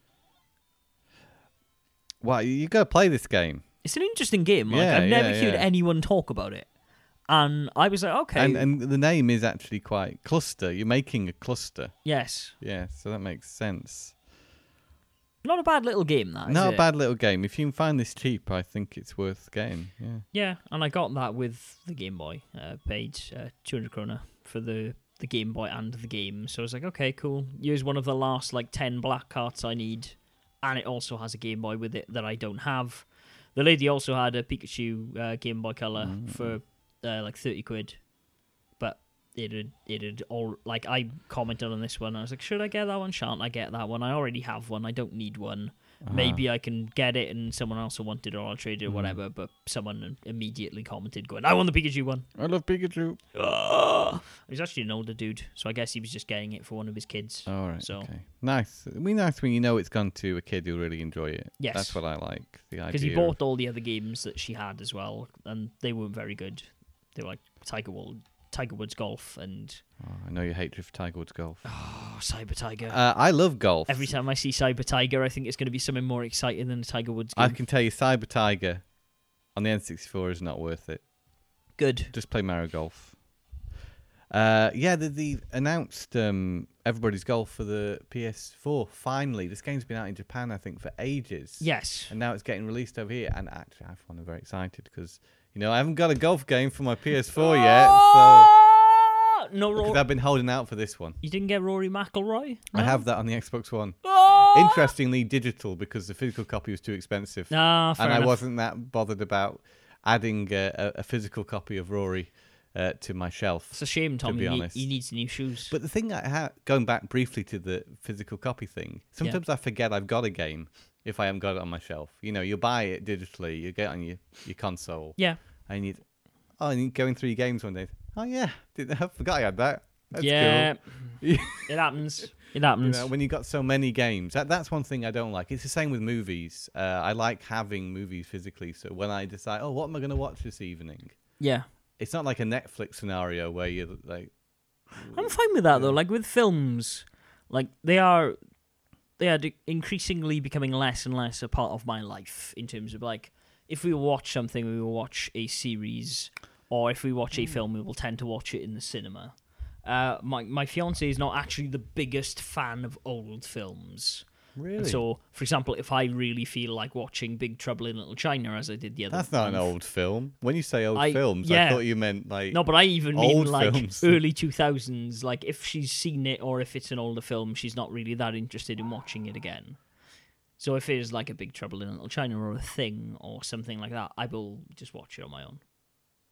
Wow, you got to play this game. It's an interesting game. Like, Yeah, I've never yeah, heard yeah. anyone talk about it. And I was like, okay. And and the name is actually quite cluster. You're making a cluster. Yes. Yeah, so that makes sense. Not a bad little game, that. is Not a it? bad little game. If you can find this cheap, I think it's worth getting. Yeah. Yeah, and I got that with the Game Boy. Uh, paid uh, two hundred kroner for the, the Game Boy and the game. So I was like, okay, cool. Here's one of the last like ten black carts I need. And it also has a Game Boy with it that I don't have. The lady also had a Pikachu uh, Game Boy Color Mm. for uh, like thirty quid. But it had, it had all, like, I commented on this one. I was like, should I get that one? Shan't I get that one? I already have one. I don't need one. Uh-huh. Maybe I can get it and someone else will want it, or I'll trade it or Mm. whatever. But someone immediately commented going, I want the Pikachu one. I love Pikachu. Ugh. He was actually an older dude, so I guess he was just getting it for one of his kids. All right. So- Okay. Nice. It'd be nice when you know it's gone to a kid who'll really enjoy it. Yes. That's what I like. The idea. Because he of- bought all the other games that she had as well, and they weren't very good. They were like Tiger Woods, Tiger Woods Golf and Oh, I know your hatred for Tiger Woods golf. oh, Cyber Tiger. Uh, I love golf. Every time I see Cyber Tiger, I think it's going to be something more exciting than the Tiger Woods I game. can tell you, Cyber Tiger on the N sixty-four is not worth it. Good. Just play Mario Golf. Uh, yeah, the, the announced um, Everybody's Golf for the P S four. Finally, this game's been out in Japan, I think, for ages. Yes. And now it's getting released over here. And actually, I find I'm very excited because you know I haven't got a golf game for my P S four yet, so Oh! No, because Rory. I've been holding out for this one. You didn't get Rory McIlroy? I No? have that on the Xbox One. Oh! Interestingly, digital because the physical copy was too expensive, Ah, fair and I enough. wasn't that bothered about adding uh, a, a physical copy of Rory uh, to my shelf. It's a shame, Tom. be He, need- honest. he needs new shoes. But the thing I ha- going back briefly to the physical copy thing, sometimes I forget I've got a game if I haven't got it on my shelf. You know, you buy it digitally, you get it on your, your console, yeah. and you oh, and you going through your games one day. Oh yeah, did I forgot I had that. That's yeah. cool. It happens. It You happens. know, when you got so many games, that that's one thing I don't like. It's the same with movies. Uh, I like having movies physically, so when I decide, oh, what am I going to watch this evening? yeah. It's not like a Netflix scenario where you're like, I'm fine with that though. Like with films, like they are, they are de- increasingly becoming less and less a part of my life in terms of like, if we watch something, we will watch a series, or if we watch a film, we will tend to watch it in the cinema. Uh, my my fiance is not actually the biggest fan of old films. really? And so, for example, if I really feel like watching Big Trouble in Little China, as I did the other, That's not an month- old film. When you say old I- films, yeah. I thought you meant like No, but I even mean old like films. early two thousands. Like if she's seen it or if it's an older film, she's not really that interested in watching it again. So if it is like a Big Trouble in Little China or a Thing or something like that, I will just watch it on my own.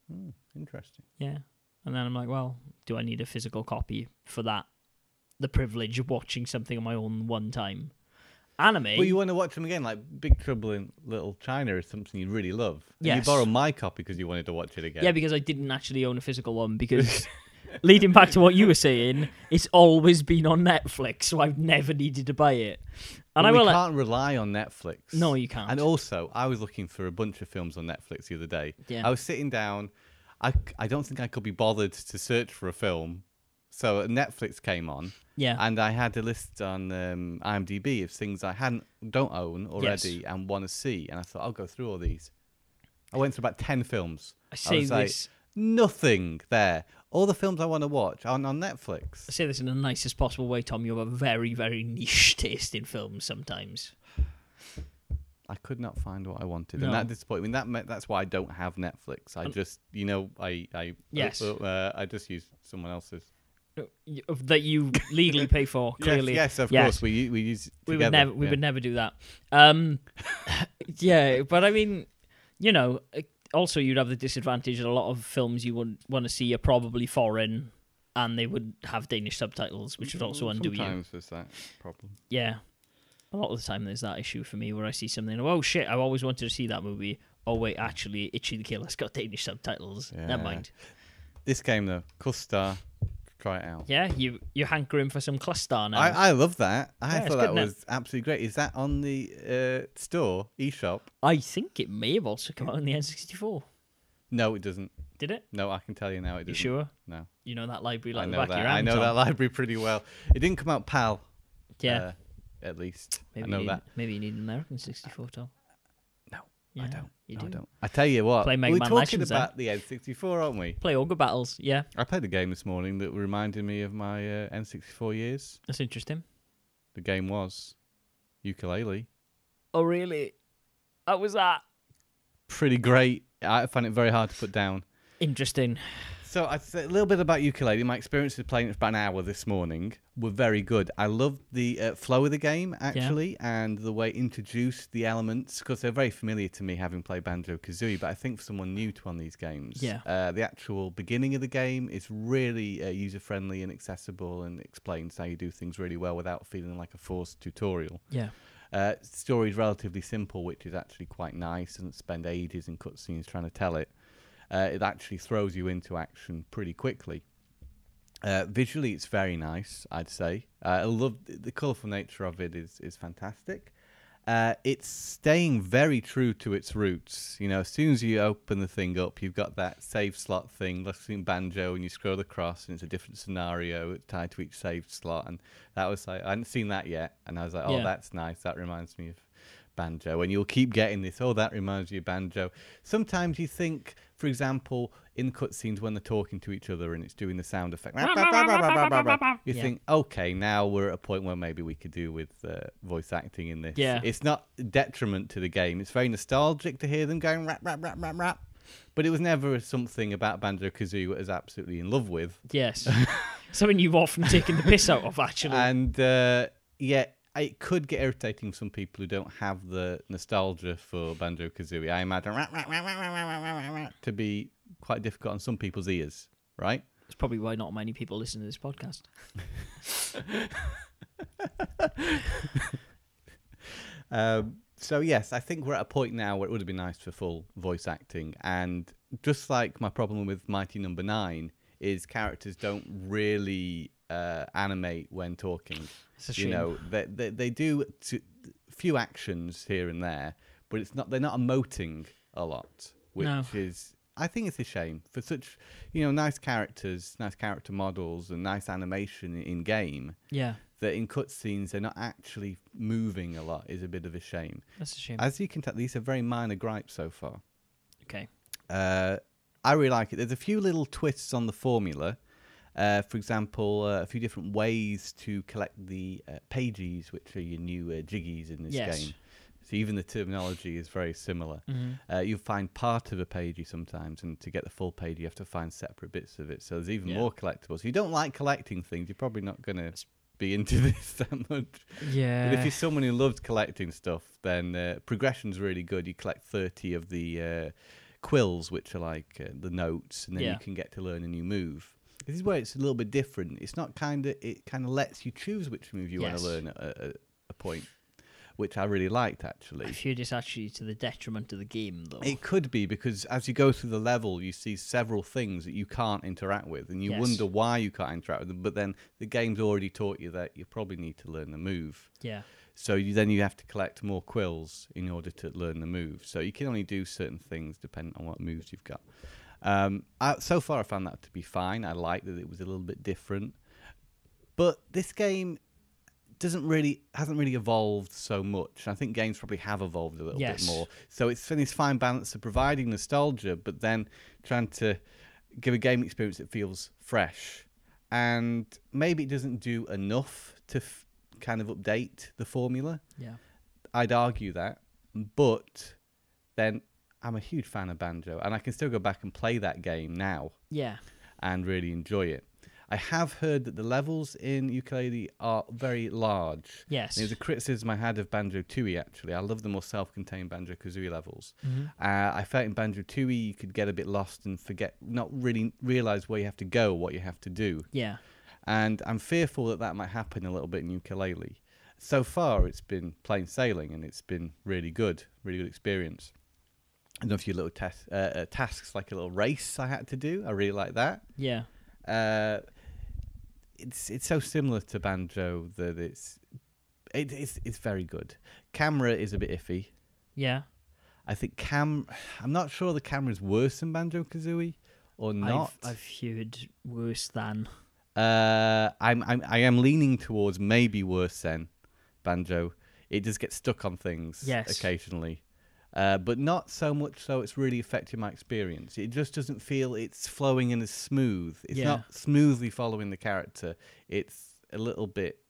Hmm, interesting. Yeah. And then I'm like, well, do I need a physical copy for that? The privilege of watching something on my own one time. Anime. Well, you want to watch them again, like Big Trouble in Little China is something you really love. And Yes. you borrowed my copy because you wanted to watch it again. Yeah, because I didn't actually own a physical one because leading back to what you were saying, it's always been on Netflix, so I've never needed to buy it. And But I we will. can't rely on Netflix. No, you can't. And also, I was looking for a bunch of films on Netflix the other day. Yeah. I was sitting down. I, I don't think I could be bothered to search for a film. So Netflix came on. Yeah. And I had a list on um, IMDb of things I hadn't don't own already Yes. and want to see. And I thought, I'll go through all these. I went through about ten films. I say was like, this. Nothing there. All the films I want to watch are on, on Netflix. I say this in the nicest possible way, Tom. You have a very, very niche taste in films sometimes. I could not find what I wanted, No. and that disappointed me. That meant, that's why I don't have Netflix. I Um, just, you know, I, I, Yes. uh, uh, I just use someone else's. That you legally pay for, clearly. Yes, yes, of Yes. course. We u- we use. We together. would never, we yeah. would never do that. Um, yeah, but I mean, you know, also you'd have the disadvantage that a lot of films you would want to see are probably foreign, and they would have Danish subtitles, which would also undo you. Sometimes there's that problem. Yeah, a lot of the time there's that issue for me where I see something. Oh shit! I always wanted to see that movie. Oh wait, actually, Itchy the Killer's got Danish subtitles. Yeah. Never mind. This game though, Kustar, try it out. Yeah, you you're hankering for some cluster now. I, I love that. I Yeah, it's thought good, that isn't it? was absolutely great. Is that on the uh, store eShop? I think it may have also come out on the N sixty-four. No, it doesn't. Did it? No, I can tell you now it You doesn't. sure? No, You know that library I like the know back that. of your hand, I know Tom. that library pretty well. It didn't come out PAL. Yeah. Uh, at least maybe I know you need, that. Maybe you need an American sixty-four, Tom. No, Yeah, I don't. You No, do. I don't. I tell you what. Play Mega we're Man talking Legends, then. about the N sixty-four, aren't we? Play Ogre Battles. Yeah, I played a game this morning that reminded me of my uh, N sixty-four years. that's interesting. The game was Ukulele. Oh, really? How was that? Pretty great. I find it very hard to put down. Interesting. So I'd say a little bit about Ukulele. My experiences playing it for about an hour this morning were very good. I loved the uh, flow of the game, actually, and the way it introduced the elements, because they're very familiar to me, having played Banjo-Kazooie, but I think for someone new to one of these games, Yeah. uh, the actual beginning of the game is really uh, user-friendly and accessible and explains how you do things really well without feeling like a forced tutorial. Yeah. Uh, story is relatively simple, which is actually quite nice. Doesn't spend ages in cutscenes trying to tell it. Uh, it actually throws you into action pretty quickly. Uh, visually, it's very nice, I'd say. Uh, I love the, the colourful nature of it is is fantastic. Uh, it's staying very true to its roots. You know, as soon as you open the thing up, you've got that save slot thing, like in Banjo, and you scroll across, and it's a different scenario tied to each save slot. And that was like, I hadn't seen that yet, and I was like, oh, Yeah. that's nice. That reminds me of Banjo. And you'll keep getting this, oh, that reminds you of Banjo. Sometimes you think, for example, in cutscenes when they're talking to each other and it's doing the sound effect, you Yeah. think, okay, now we're at a point where maybe we could do with uh, voice acting in this. Yeah. It's not a detriment to the game. It's very nostalgic to hear them going rap, rap, rap, rap, rap. But it was never something about Banjo-Kazooie I was absolutely in love with. Yes. Something you've often taken the piss out of, actually. And uh, yeah, it could get irritating for some people who don't have the nostalgia for Banjo-Kazooie. I imagine rah, rah, rah, rah, rah, rah, rah, rah, to be quite difficult on some people's ears, right? That's probably why not many people listen to this podcast. um, so yes, I think we're at a point now where it would have been nice for full voice acting. And just like my problem with Mighty Number Nine is characters don't really uh, animate when talking. It's a You shame. know, they they, they do a few actions here and there, but it's not. They're not emoting a lot, which No. is. I think it's a shame for such, you know, nice characters, nice character models, and nice animation in game. Yeah, That in cutscenes they're not actually moving a lot is a bit of a shame. that's a shame. As you can tell, these are very minor gripes so far. Okay. Uh, I really like it. There's a few little twists on the formula. Uh, for example, uh, a few different ways to collect the uh, pages, which are your new uh, jiggies in this Yes. game. So even the terminology is very similar. Mm-hmm. Uh, you find part of a pagey sometimes, and to get the full page, you have to find separate bits of it. So there's even Yeah. more collectibles. If you don't like collecting things, you're probably not going to be into this that much. Yeah. But if you're someone who loves collecting stuff, then uh, progression's really good. You collect thirty of the uh, quills, which are like uh, the notes, and then Yeah. you can get to learn a new move. This is where it's a little bit different. It's not kind of it kind of lets you choose which move you Yes. want to learn at a, a, a point, which I really liked actually. I feared it's actually to the detriment of the game, though. It could be, because as you go through the level, you see several things that you can't interact with, and you Yes. wonder why you can't interact with them. But then the game's already taught you that you probably need to learn the move. Yeah. So you, then you have to collect more quills in order to learn the move. So you can only do certain things depending on what moves you've got. Um, I, so far, I found that to be fine. I liked that it was a little bit different. But this game doesn't really hasn't really evolved so much. I think games probably have evolved a little Yes. bit more. So it's in this fine balance of providing nostalgia, but then trying to give a game experience that feels fresh. And maybe it doesn't do enough to f- kind of update the formula. Yeah. I'd argue that, but then I'm a huge fan of Banjo, and I can still go back and play that game now Yeah. and really enjoy it. I have heard that the levels in Yooka-Laylee are very large. Yes. There's a criticism I had of Banjo-Tooie, actually. I love the more self-contained Banjo-Kazooie levels. Mm-hmm. Uh, I felt in Banjo-Tooie you could get a bit lost and forget, not really realise where you have to go, what you have to do. Yeah. And I'm fearful that that might happen a little bit in Yooka-Laylee. So far, it's been plain sailing, and it's been really good, really good experience. I don't know if you little tes- uh, uh, tasks, like a little race I had to do. I really like that. Yeah. Uh, it's it's so similar to Banjo that it's it, it's it's very good. Camera is a bit iffy. Yeah. I think cam. I'm not sure the camera's worse than Banjo-Kazooie or not. I've, I've heard worse than. Uh, I'm I'm I am leaning towards maybe worse than Banjo. It does get stuck on things Yes. occasionally. Uh, but not so much so it's really affecting my experience. It just doesn't feel it's flowing in as smooth. It's Yeah. not smoothly following the character. It's a little bit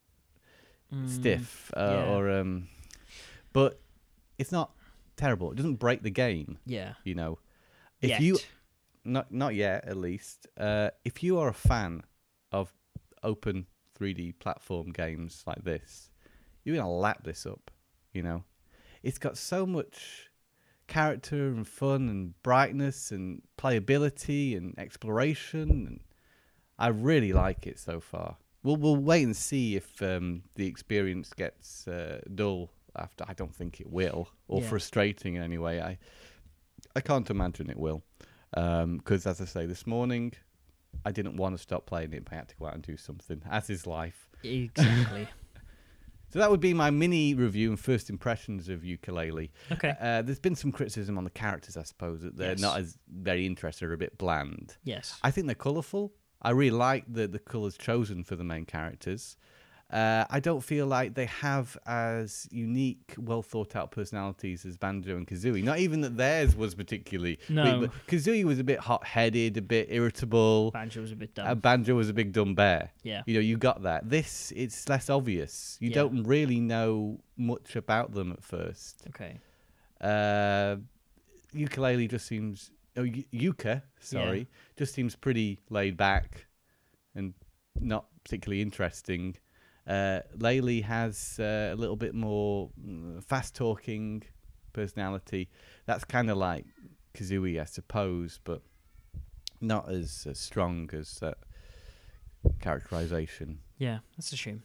Mm, stiff, uh, yeah. or um, but it's not terrible. It doesn't break the game. Yeah. You know, if Yet. you not not yet at least. Uh, if you are a fan of open three D platform games like this, you're gonna lap this up. You know. It's got so much character and fun and brightness and playability and exploration, and I really like it so far. We'll we'll wait and see if um, the experience gets uh, dull after. I don't think it will, or Yeah. frustrating in any way. I I can't imagine it will, because as I say, this morning I didn't want to stop playing it, but I had to go out and do something, as is life. Exactly. So that would be my mini review and first impressions of Yooka-Laylee. Okay. Uh, there's been some criticism on the characters, I suppose, that they're Yes. not as very interesting or a bit bland. Yes. I think they're colourful. I really like the, the colours chosen for the main characters. Uh, I don't feel like they have as unique, well thought out personalities as Banjo and Kazooie. Not even that theirs was particularly. No. But Kazooie was a bit hot headed, a bit irritable. Banjo was a bit dumb. Uh, Banjo was a big dumb bear. Yeah. You know, you got that. This, it's less obvious. You Yeah. don't really know much about them at first. Okay. Uh, Yooka-Laylee just seems... Oh, y- Yuka, sorry. Yeah. Just seems pretty laid back and not particularly interesting. Uh, Laylee has uh, a little bit more mm, fast-talking personality. That's kind of like Kazooie, I suppose, but not as, as strong as that characterization. Yeah, that's a shame.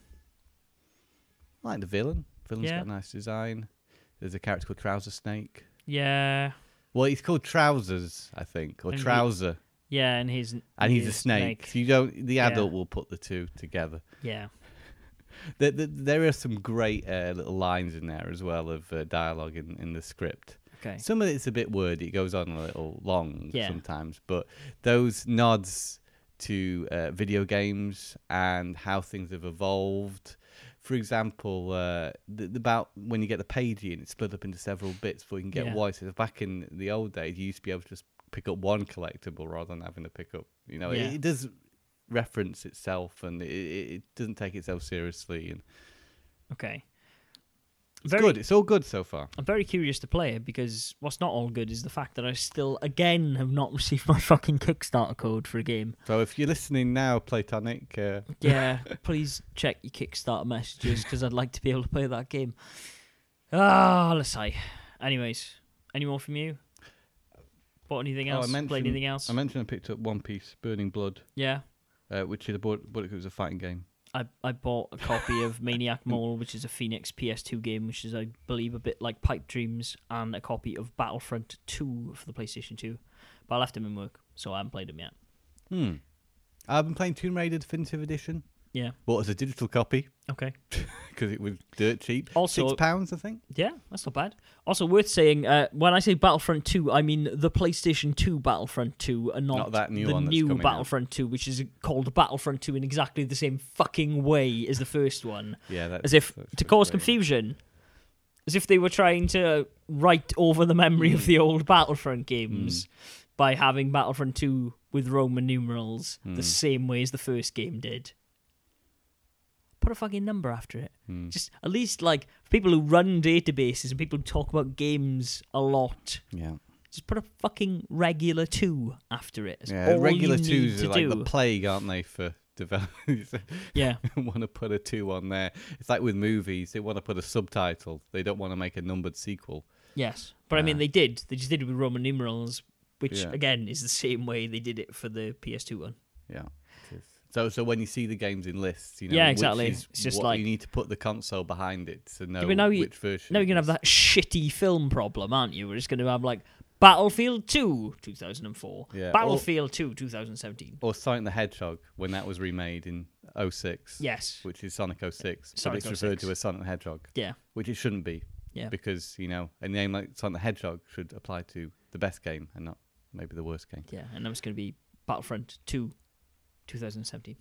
I like the villain. Villain's Yeah. got a nice design. There's a character called Trouser Snake. Yeah. Well, he's called Trousers, I think, or And he- Trouser, Yeah, and he's and he's a he's snake. So you don't. The Yeah. adult will put the two together. Yeah. There, there, there are some great uh, little lines in there as well of uh, dialogue in, in the script. Okay. Some of it's a bit wordy. It goes on a little long Yeah. sometimes, but those nods to uh, video games and how things have evolved. For example, uh, th- about when you get the pagey and it's split up into several bits before you can get Yeah. one. So back in the old days, you used to be able to just pick up one collectible rather than having to pick up. You know, Yeah. it, it does reference itself and it, it it doesn't take itself seriously. And Okay. it's Very- good. It's all good so far. I'm very curious to play it because what's not all good is the fact that I still, again, have not received my fucking Kickstarter code for a game. So if you're listening now, Platonic, uh, Yeah, please check your Kickstarter messages because I'd like to be able to play that game. Ah, let's say. Anyways, any more from you? Bought anything Oh, I else? Played mentioned- anything else? I mentioned I picked up One Piece Burning Blood, yeah. uh, which is a bought, bought it 'cause it was a fighting game. I, I bought a copy of Maniac Mole, which is a Phoenix P S two game, which is, I believe, a bit like Pipe Dreams, and a copy of Battlefront two for the PlayStation two. But I left them in work, so I haven't played them yet. Hmm. I've been playing Tomb Raider Definitive Edition. Yeah. Bought as a digital copy Okay. because it was dirt cheap. Also- Six pounds, I think. Yeah, that's not bad. Also, worth saying, uh, when I say Battlefront two, I mean the PlayStation two Battlefront two, and not, Not that new the one that's new coming out. Battlefront two, which is called Battlefront two in exactly the same fucking way as the first one. Yeah, that's, As if, that's to cause frustrating. confusion, as if they were trying to write over the memory Hmm. of the old Battlefront games by having Battlefront two with Roman numerals Hmm. the same way as the first game did. Put a fucking number after it. Hmm. Just at least, like, for people who run databases and people who talk about games a lot, Yeah. just put a fucking regular two after it. It's Yeah, all regular you twos need are to like do. the plague, aren't they, for developers? Yeah, want to put a two on there. It's like with movies, they want to put a subtitle. They don't want to make a numbered sequel. yes. But I mean, Ah. they did. They just did it with Roman numerals, which, Yeah. again, is the same way they did it for the P S two one. Yeah. it is. So, so when you see the games in lists, you know, Yeah, which exactly. is It's just what like- you need to put the console behind it to know Yeah, but now you- which version. Now it you're going to have is. that shitty film problem, aren't you? We're just going to have, like, Battlefield two, two thousand four. Yeah, or- Battlefield two, two thousand seventeen. Or Sonic the Hedgehog when that was remade in oh six. Yes. Which is Sonic oh six. Sonic but it's referred oh six. to as Sonic the Hedgehog. Yeah. Which it shouldn't be. Yeah. Because, you know, a name like Sonic the Hedgehog should apply to the best game and not maybe the worst game. Yeah, and now it's going to be Battlefront two, two thousand seventeen.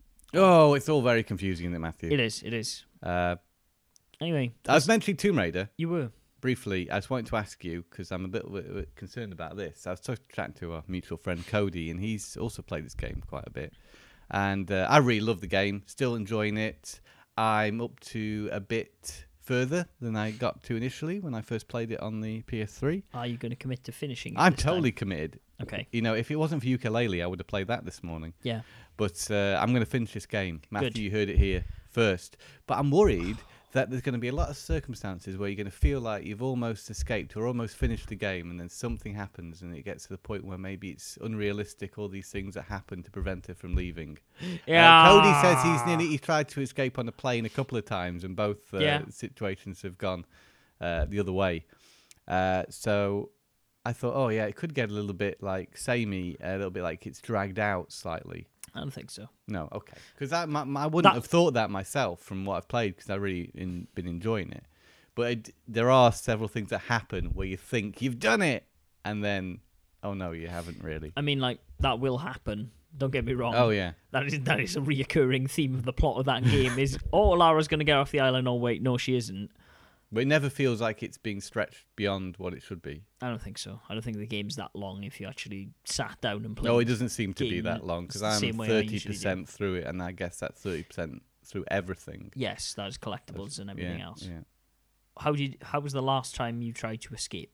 Oh, it's all very confusing, isn't it, Matthew? It is, it is. Uh, Anyway, I was mentioning Tomb Raider. you were. Briefly, I just wanted to ask you, because I'm a bit, bit, bit concerned about this. I was talking chatting to our mutual friend Cody, and he's also played this game quite a bit. And uh, I really love the game, still enjoying it. I'm up to a bit further than I got to initially when I first played it on the P S three. Are you going to commit to finishing it I'm this time? totally committed. Okay. You know, if it wasn't for Ukulele, I would have played that this morning. Yeah. But uh, I'm going to finish this game. Matthew, Good. you heard it here first. But I'm worried that there's going to be a lot of circumstances where you're going to feel like you've almost escaped or almost finished the game, and then something happens, and it gets to the point where maybe it's unrealistic, all these things that happen to prevent her from leaving. Yeah. Uh, Cody says he's nearly he tried to escape on a plane a couple of times, and both uh, Yeah. situations have gone uh, the other way. Uh, so I thought, oh yeah, it could get a little bit like samey, a little bit like it's dragged out slightly. I don't think so. No, okay. Because I wouldn't That- have thought that myself from what I've played because I've really in, been enjoying it. But it, there are several things that happen where you think you've done it, and then, oh no, you haven't really. I mean, like, that will happen. Don't get me wrong. Oh yeah, That is that is a reoccurring theme of the plot of that game. Is oh, Lara's going to get off the island? Oh wait, no, she isn't. but it never feels like it's being stretched beyond what it should be. I don't think so. I don't think the game's that long if you actually sat down and played. No, it doesn't seem to be game, that long because it's the I'm same way I thirty usually percent through it, and I guess that's thirty percent through everything. Yes, that is collectibles and everything yeah, else. Yeah. How did? How was the last time you tried to escape?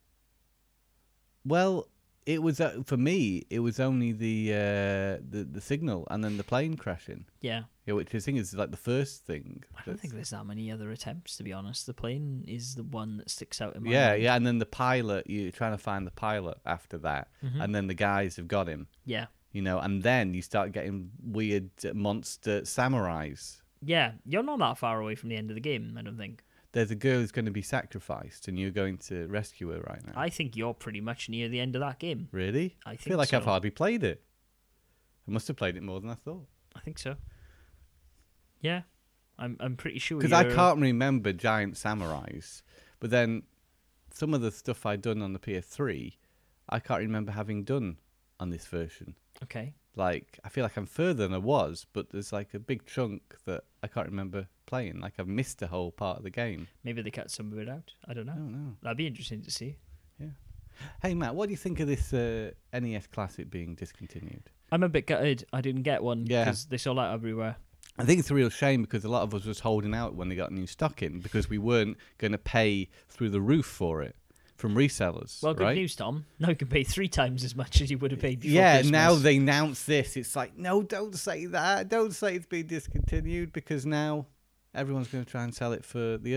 Well, it was uh, for me. It was only the uh, the the signal and then the plane crashing. Yeah, Yeah, which I think is like the first thing. I don't that's- think there's that many other attempts, to be honest. The plane is the one that sticks out in my Yeah, mind. yeah, and then the pilot. You're trying to find the pilot after that, Mhm. and then the guys have got him. yeah, You know, and then you start getting weird uh, monster samurais. yeah. You're not that far away from the end of the game, I don't think. There's a girl who's going to be sacrificed, and you're going to rescue her right now. I think you're pretty much near the end of that game. Really? I think feel like I've so. hardly played it. I must have played it more than I thought. I think so. Yeah, I'm. I'm pretty sure. Because I you're- can't remember giant samurais, but then some of the stuff I'd done on the P S three, I can't remember having done on this version. Okay. Like, I feel like I'm further than I was, but there's like a big chunk that I can't remember playing. Like, I've missed a whole part of the game. Maybe they cut some of it out. I don't know. I don't know. That'd be interesting to see. Hey, Matt, what do you think of this uh, N E S Classic being discontinued? I'm a bit gutted. I didn't get one Yeah. because they sold out everywhere. I think it's a real shame because a lot of us was holding out when they got new stock in because we weren't going to pay through the roof for it from resellers. Well, good right? news, Tom. Now you can pay three times as much as you would have paid before Yeah, Christmas. now they announce this. It's like, no, don't say that. Don't say it's been discontinued because now everyone's going to try and sell it for the earth.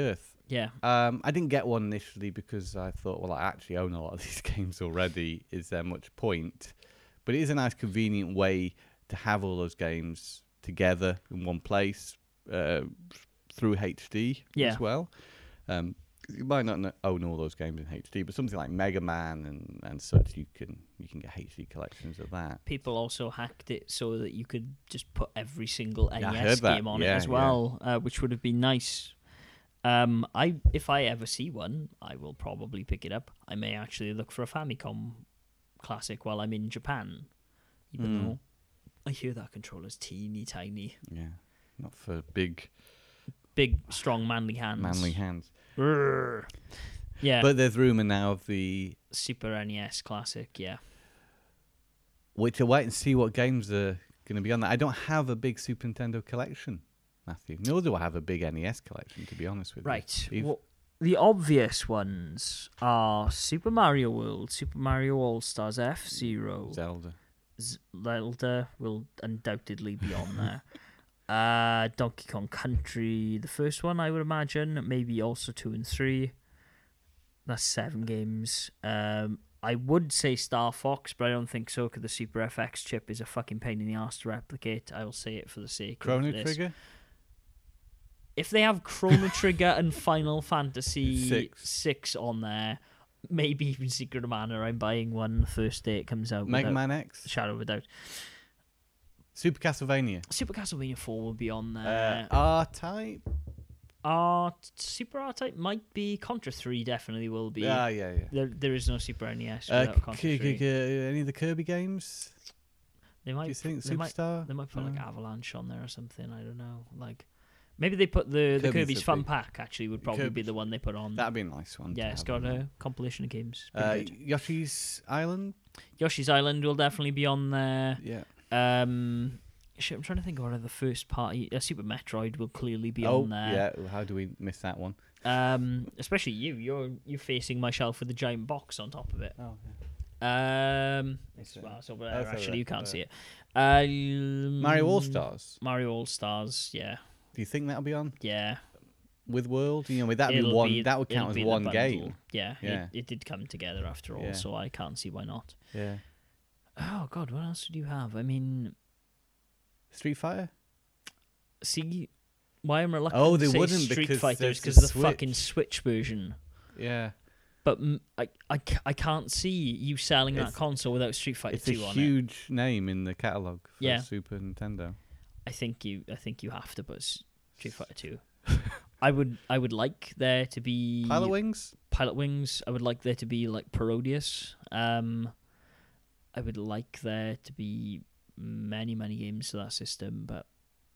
Yeah. Um, I didn't get one initially because I thought, well, I actually own a lot of these games already. Is there much point? But it is a nice, convenient way to have all those games together in one place uh, through H D Yeah. as well. Um, you might not kn- own all those games in H D, but something like Mega Man and, and such, you can you can get H D collections of that. People also hacked it so that you could just put every single Yeah, I N E S heard that. game on Yeah, it as yeah. well, uh, which would have been nice. Um, I if I ever see one, I will probably pick it up. I may actually look for a Famicom Classic while I'm in Japan, even Mm. though I hear that controller's teeny tiny, Yeah, not for big big, strong, manly hands. manly hands. Brrr. Yeah, But there's rumour now of the Super N E S Classic. Yeah, which I'll wait and see what games are going to be on that. I don't have a big Super Nintendo collection, Matthew. Nor do I have a big N E S collection, to be honest with right. you. You've- Well, the obvious ones are Super Mario World, Super Mario All Stars, F Zero, Zelda. Zelda will undoubtedly be on there. uh, Donkey Kong Country, the first one, I would imagine. Maybe also two and three. That's seven games. Um, I would say Star Fox, but I don't think so because the Super F X chip is a fucking pain in the ass to replicate. I will say it for the sake Chrono of this. Trigger? If they have Chrono Trigger and Final Fantasy Six. six on there, maybe even Secret of Mana, I'm buying one the first day it comes out. Mega without Man X? Shadow of a doubt. Super Castlevania? Super Castlevania four will be on Uh, there. R-Type? Art Super R-Type might be. Contra three definitely will be. Yeah, yeah, yeah. There, there is no Super N E S Uh, without Contra K- K- three. K- any of the Kirby games? They Do might. you think they might. Superstar? They might put like No? Avalanche on there or something. I don't know. Like maybe they put the the Kirby's Kirby's a Fun big- Pack. Actually, would probably be Kirby's- the one they put on. That'd be a nice one. to yeah, it's have got on a compilation of games. there. Uh, Pretty good. Yoshi's Island? Yoshi's Island will definitely be on there. Yeah. Um, shit, I'm trying to think of what other first party. Uh, Super Metroid will clearly be oh, on there. yeah. Well, how do we miss that one? Um, especially you. You're you're facing my shelf with a giant box on top of it. Oh, Um, It's, it's, uh, well, it's over oh, there. it's over Actually, there, you can't over see it. Um, Mario All Stars. Mario All Stars. Yeah, Do you think that'll be on yeah. with World? You know, with that'd be It'll one. be- that would it'll count as be in the one bundle. game. Yeah, Yeah. It, it did come together after all, Yeah. so I can't see why not. Yeah. Oh God, what else do you have? I mean, Street Fighter. see, why I'm reluctant Oh, to they say wouldn't Street because Fighter there's is because the of the fucking Switch. Switch version. Yeah. But mm, I, I, ca- I can't see you selling that It's- console without Street Fighter It's a two on it. huge name in the catalog for Yeah. Super Nintendo. I think you I think you have to put S- Street Fighter two. I would I would like there to be Pilot Wings. Pilot Wings. I would like there to be like Parodius. Um, I would like there to be many many games to that system, but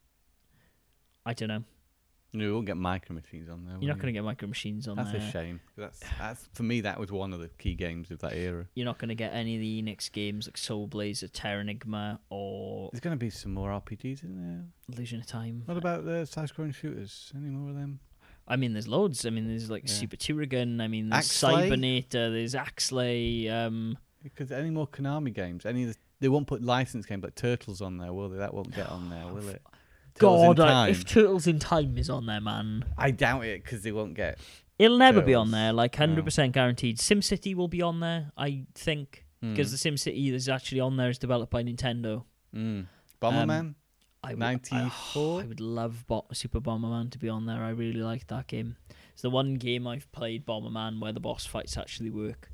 I don't know. No, we won't get Micro Machines on there. You're not going to get Micro Machines on That's there. a shame. That's that's for me. That was one of the key games of that era. You're not going to get any of the Enix games like Soul Blazer, Terra Enigma, or There's going to be some more R P Gs in there. Illusion of Time. What about the side-scrolling shooters? Any more of them? I mean, there's loads. I mean, there's like Yeah. Super Turrican. I mean, there's Axlay? Cybernator. There's Axlay. Um, Because any more Konami games? Any of the, they won't put licensed games like Turtles on there, will they? That won't get on there, will it? Turtles in God, I, Time. if Turtles in Time is on there, man, I doubt it because they won't get. it'll never be on Turtles. there. Like one hundred No. percent guaranteed. SimCity will be on there, I think, because Mm. the SimCity that's actually on there is developed by Nintendo. Mm. Um, Bomberman. I would, ninety-four? I, I would love Bo- Super Bomberman to be on there. I really like that game. It's the one game I've played, Bomberman, where the boss fights actually work.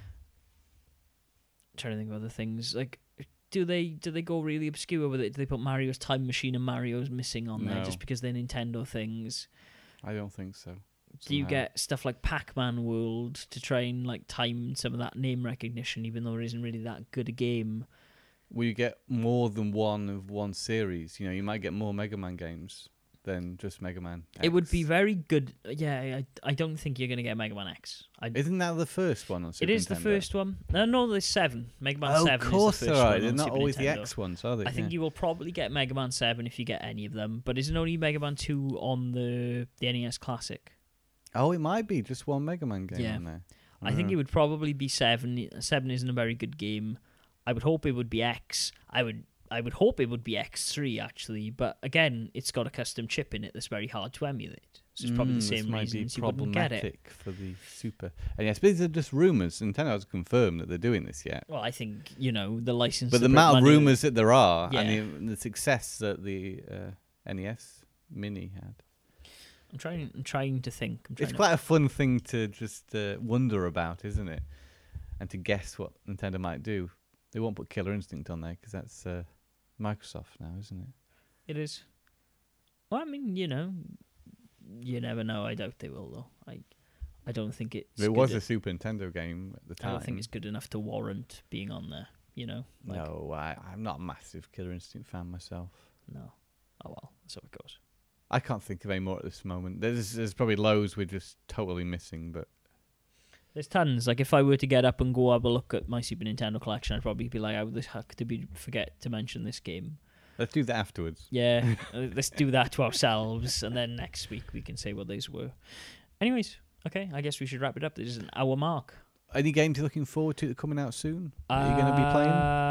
I'm trying to think of other things. Like, do they do they go really obscure with it? Do they put Mario's Time Machine and Mario's Missing on there No. just because they're Nintendo things? I don't think so. Do you somehow. get stuff like Pac-Man World to try and like time some of that name recognition, even though it isn't really that good a game? Will you get more than one of one series? You know, you might get more Mega Man games than just Mega Man X. It would be very good. Yeah, I, I don't think you're going to get Mega Man X. I, Isn't that the first one on Super it is the Nintendo? first one. No, no, there's seven. Mega Man Oh, seven of course is the they first are. one They're on not Super always the Nintendo. X ones, are they? I think Yeah. you will probably get Mega Man seven if you get any of them, but isn't only Mega Man two on the, the N E S Classic? Oh, it might be just one Mega Man game Yeah. on there. I think Uh, it would probably be seven. Seven isn't a very good game. I would hope it would be X. I would I would hope it would be X three actually, but again, it's got a custom chip in it that's very hard to emulate. So it's probably the Mm, same this might reasons be you wouldn't get it. problematic for the Super. And yes, but these are just rumours. Nintendo hasn't confirmed that they're doing this yet. Well, I think, you know, the license... But the bring amount of money- rumours that there are, Yeah. and the, the success that the uh, N E S Mini had. I'm trying I'm trying to think. I'm trying It's to, quite a fun thing to just uh, wonder about, isn't it? And to guess what Nintendo might do. They won't put Killer Instinct on there because that's uh, Microsoft now, isn't it? It is. Well, I mean, you know, you never know. I doubt they will, though. I I don't think it's... There was good a Super Nintendo game at the I time. don't think it's good enough to warrant being on there, you know? Like, No, I, I'm not a massive Killer Instinct fan myself. No. Oh, well, that's how it goes. I can't think of any more at this moment. There's, there's probably loads we're just totally missing, but There's tons. Like, if I were to get up and go have a look at my Super Nintendo collection, I'd probably be like, how the heck did we forget to mention this game? let's do that afterwards. Yeah, uh, let's do that to ourselves, and then next week we can say what those were. Anyways, okay, I guess we should wrap it up. This is an hour mark. Any games you're looking forward to coming out soon? Are you going to be playing?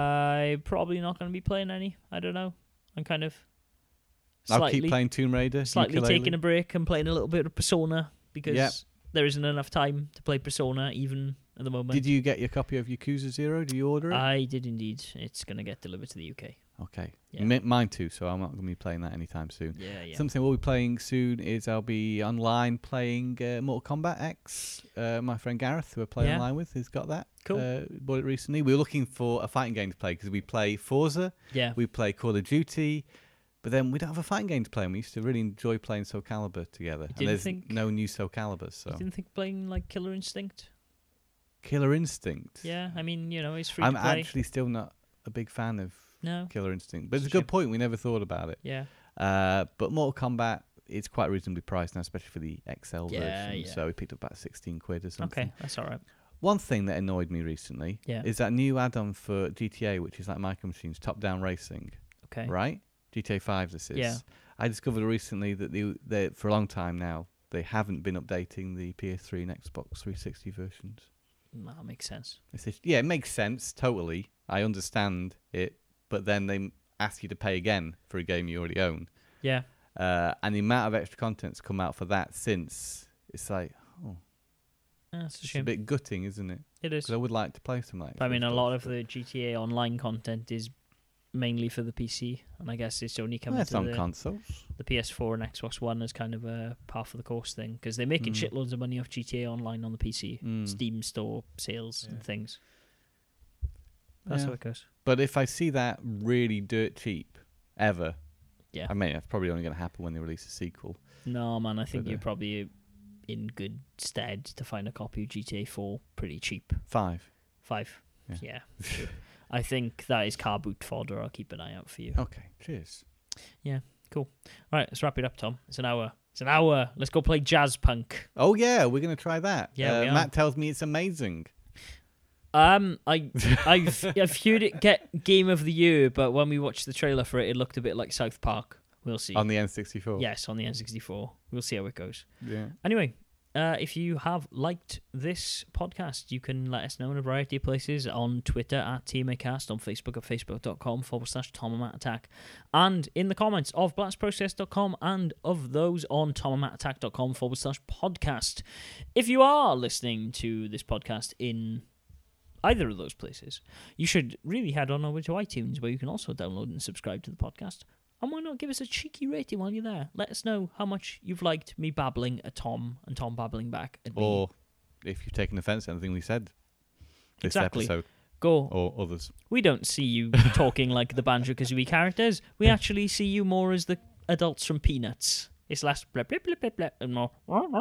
I'm probably not going to be playing any. I don't know. I'm kind of I'll slightly, keep playing Tomb Raider. slightly Yooka-Laylee. taking a break and playing a little bit of Persona because Yep. there isn't enough time to play Persona even at the moment. Did you get your copy of Yakuza Zero? Did you order it? I did indeed. It's going to get delivered to the U K. okay. Yeah. M- mine too, so I'm not going to be playing that anytime soon. Yeah, yeah. Something we'll be playing soon is I'll be online playing uh, Mortal Kombat X. Uh, my friend Gareth, who I play Yeah. online with, has got that. Cool. Uh, bought it recently. We were looking for a fighting game to play because we play Forza, yeah. we play Call of Duty, but then we don't have a fighting game to play. And we used to really enjoy playing Soul Calibur together. And didn't there's think- no new Soul Calibur, so You didn't think playing like Killer Instinct? Killer Instinct. Yeah, I mean, you know, it's free I'm to play. actually still not a big fan of No. Killer Instinct, but it's a It's a good point. We never thought about it. Yeah. Uh, but Mortal Kombat is quite reasonably priced now, especially for the X L Yeah, version. yeah. So we picked up about sixteen quid or something. Okay, that's all right. One thing that annoyed me recently Yeah. is that new add-on for G T A, which is like Micro Machines top-down racing, Okay. right? G T A five, this is. Yeah. I discovered recently that they, they, for a long time now, they haven't been updating the P S three and Xbox three sixty versions. That makes sense. It's just- yeah, it makes sense, totally. I understand it, but then they m- ask you to pay again for a game you already own. Yeah. Uh, and the amount of extra content's come out for that since, it's like, oh, Yeah, That's a it's a shame. bit gutting, isn't it? It is. Because I would like to play some like I mean, a stuff, lot of but- the G T A Online content is mainly for the P C, and I guess it's only coming Well, to it's on the, consoles. the P S four and Xbox One as kind of a par for the course thing, because they're making Mm. shitloads of money off G T A Online on the P C, Mm. Steam store sales and Yeah. things. That's Yeah. how it goes. But if I see that really dirt cheap, ever, Yeah. I mean, that's probably only going to happen when they release a sequel. No, man, I think But, you're uh, probably in good stead to find a copy of G T A four pretty cheap. Five. Five. Yeah. Yeah. True. I think that is car boot fodder. I'll keep an eye out for you. Okay, cheers. All right, let's wrap it up, Tom. It's an hour. It's an hour. Let's go play Jazz Punk. Oh, yeah, we're going to try that. Yeah, uh, we are. Matt tells me it's amazing. Um, I, I've, I've heard it get Game of the Year, but when we watched the trailer for it, it looked a bit like South Park. We'll see. On the N sixty-four. Yes, on the N sixty-four. We'll see how it goes. Yeah. Anyway, uh, if you have liked this podcast, you can let us know in a variety of places on Twitter at T M A Cast, on Facebook at facebook.com forward slash Tom and Matt Attack, and in the comments of blast process dot com and of those on tom and matt attack dot com forward slash podcast. If you are listening to this podcast in either of those places, you should really head on over to iTunes, where you can also download and subscribe to the podcast. And why not give us a cheeky rating while you're there? Let us know how much you've liked me babbling at Tom and Tom babbling back at me. Or if you've taken offence at anything we said this Exactly. episode Go. or others. We don't see you talking like the Banjo-Kazooie characters. We actually see you more as the adults from Peanuts. It's less blah, blah, blah, blah, blah, and more.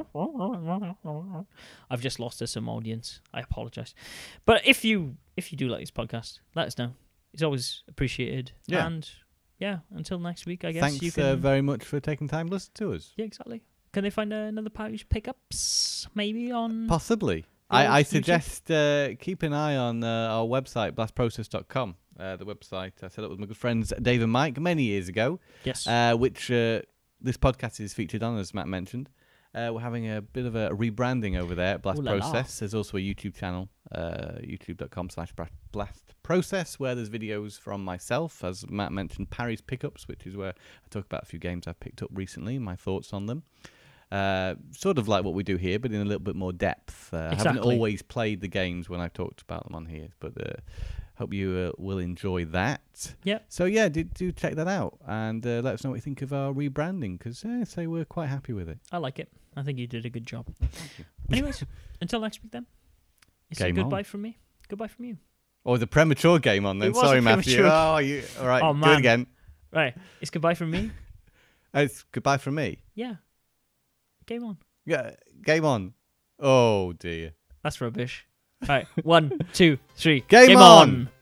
I've just lost us some audience. I apologise. But if you if you do like this podcast, let us know. It's always appreciated. Yeah. And yeah, until next week, I guess Thanks you can. uh, very much for taking time to listen to us. Yeah, exactly. Can they find uh, another Parish Pickups maybe on? Possibly. Yeah, I, I YouTube. suggest uh, keep an eye on uh, our website, blast process dot com. Uh, the website I set up with my good friends Dave and Mike many years ago, Yes. uh, which uh, this podcast is featured on, as Matt mentioned. Uh, we're having a bit of a rebranding over there at Blast Ooh la la. Process. There's also a YouTube channel, uh, youtube.com slash Blast Process, where there's videos from myself, as Matt mentioned, Parry's Pickups, which is where I talk about a few games I've picked up recently, my thoughts on them. Uh, sort of like what we do here, but in a little bit more depth. Uh, I haven't Exactly. always played the games when I've talked about them on here, but uh, hope you uh, will enjoy that. Yep. So yeah, do, do check that out and uh, let us know what you think of our rebranding, because uh, say we're quite happy with it. I like it. I think you did a good job. Thank you. Anyways, until next week then. It's a Game goodbye on. from me. Goodbye from you. Or the premature game on then. It was Sorry, a Matthew. premature- Oh, you all right? Oh, Do man. it again. Right. It's goodbye from me. It's goodbye from me. Yeah. Game on. Yeah, game on. Oh dear. That's rubbish. Right. One, two, three. Game on! on.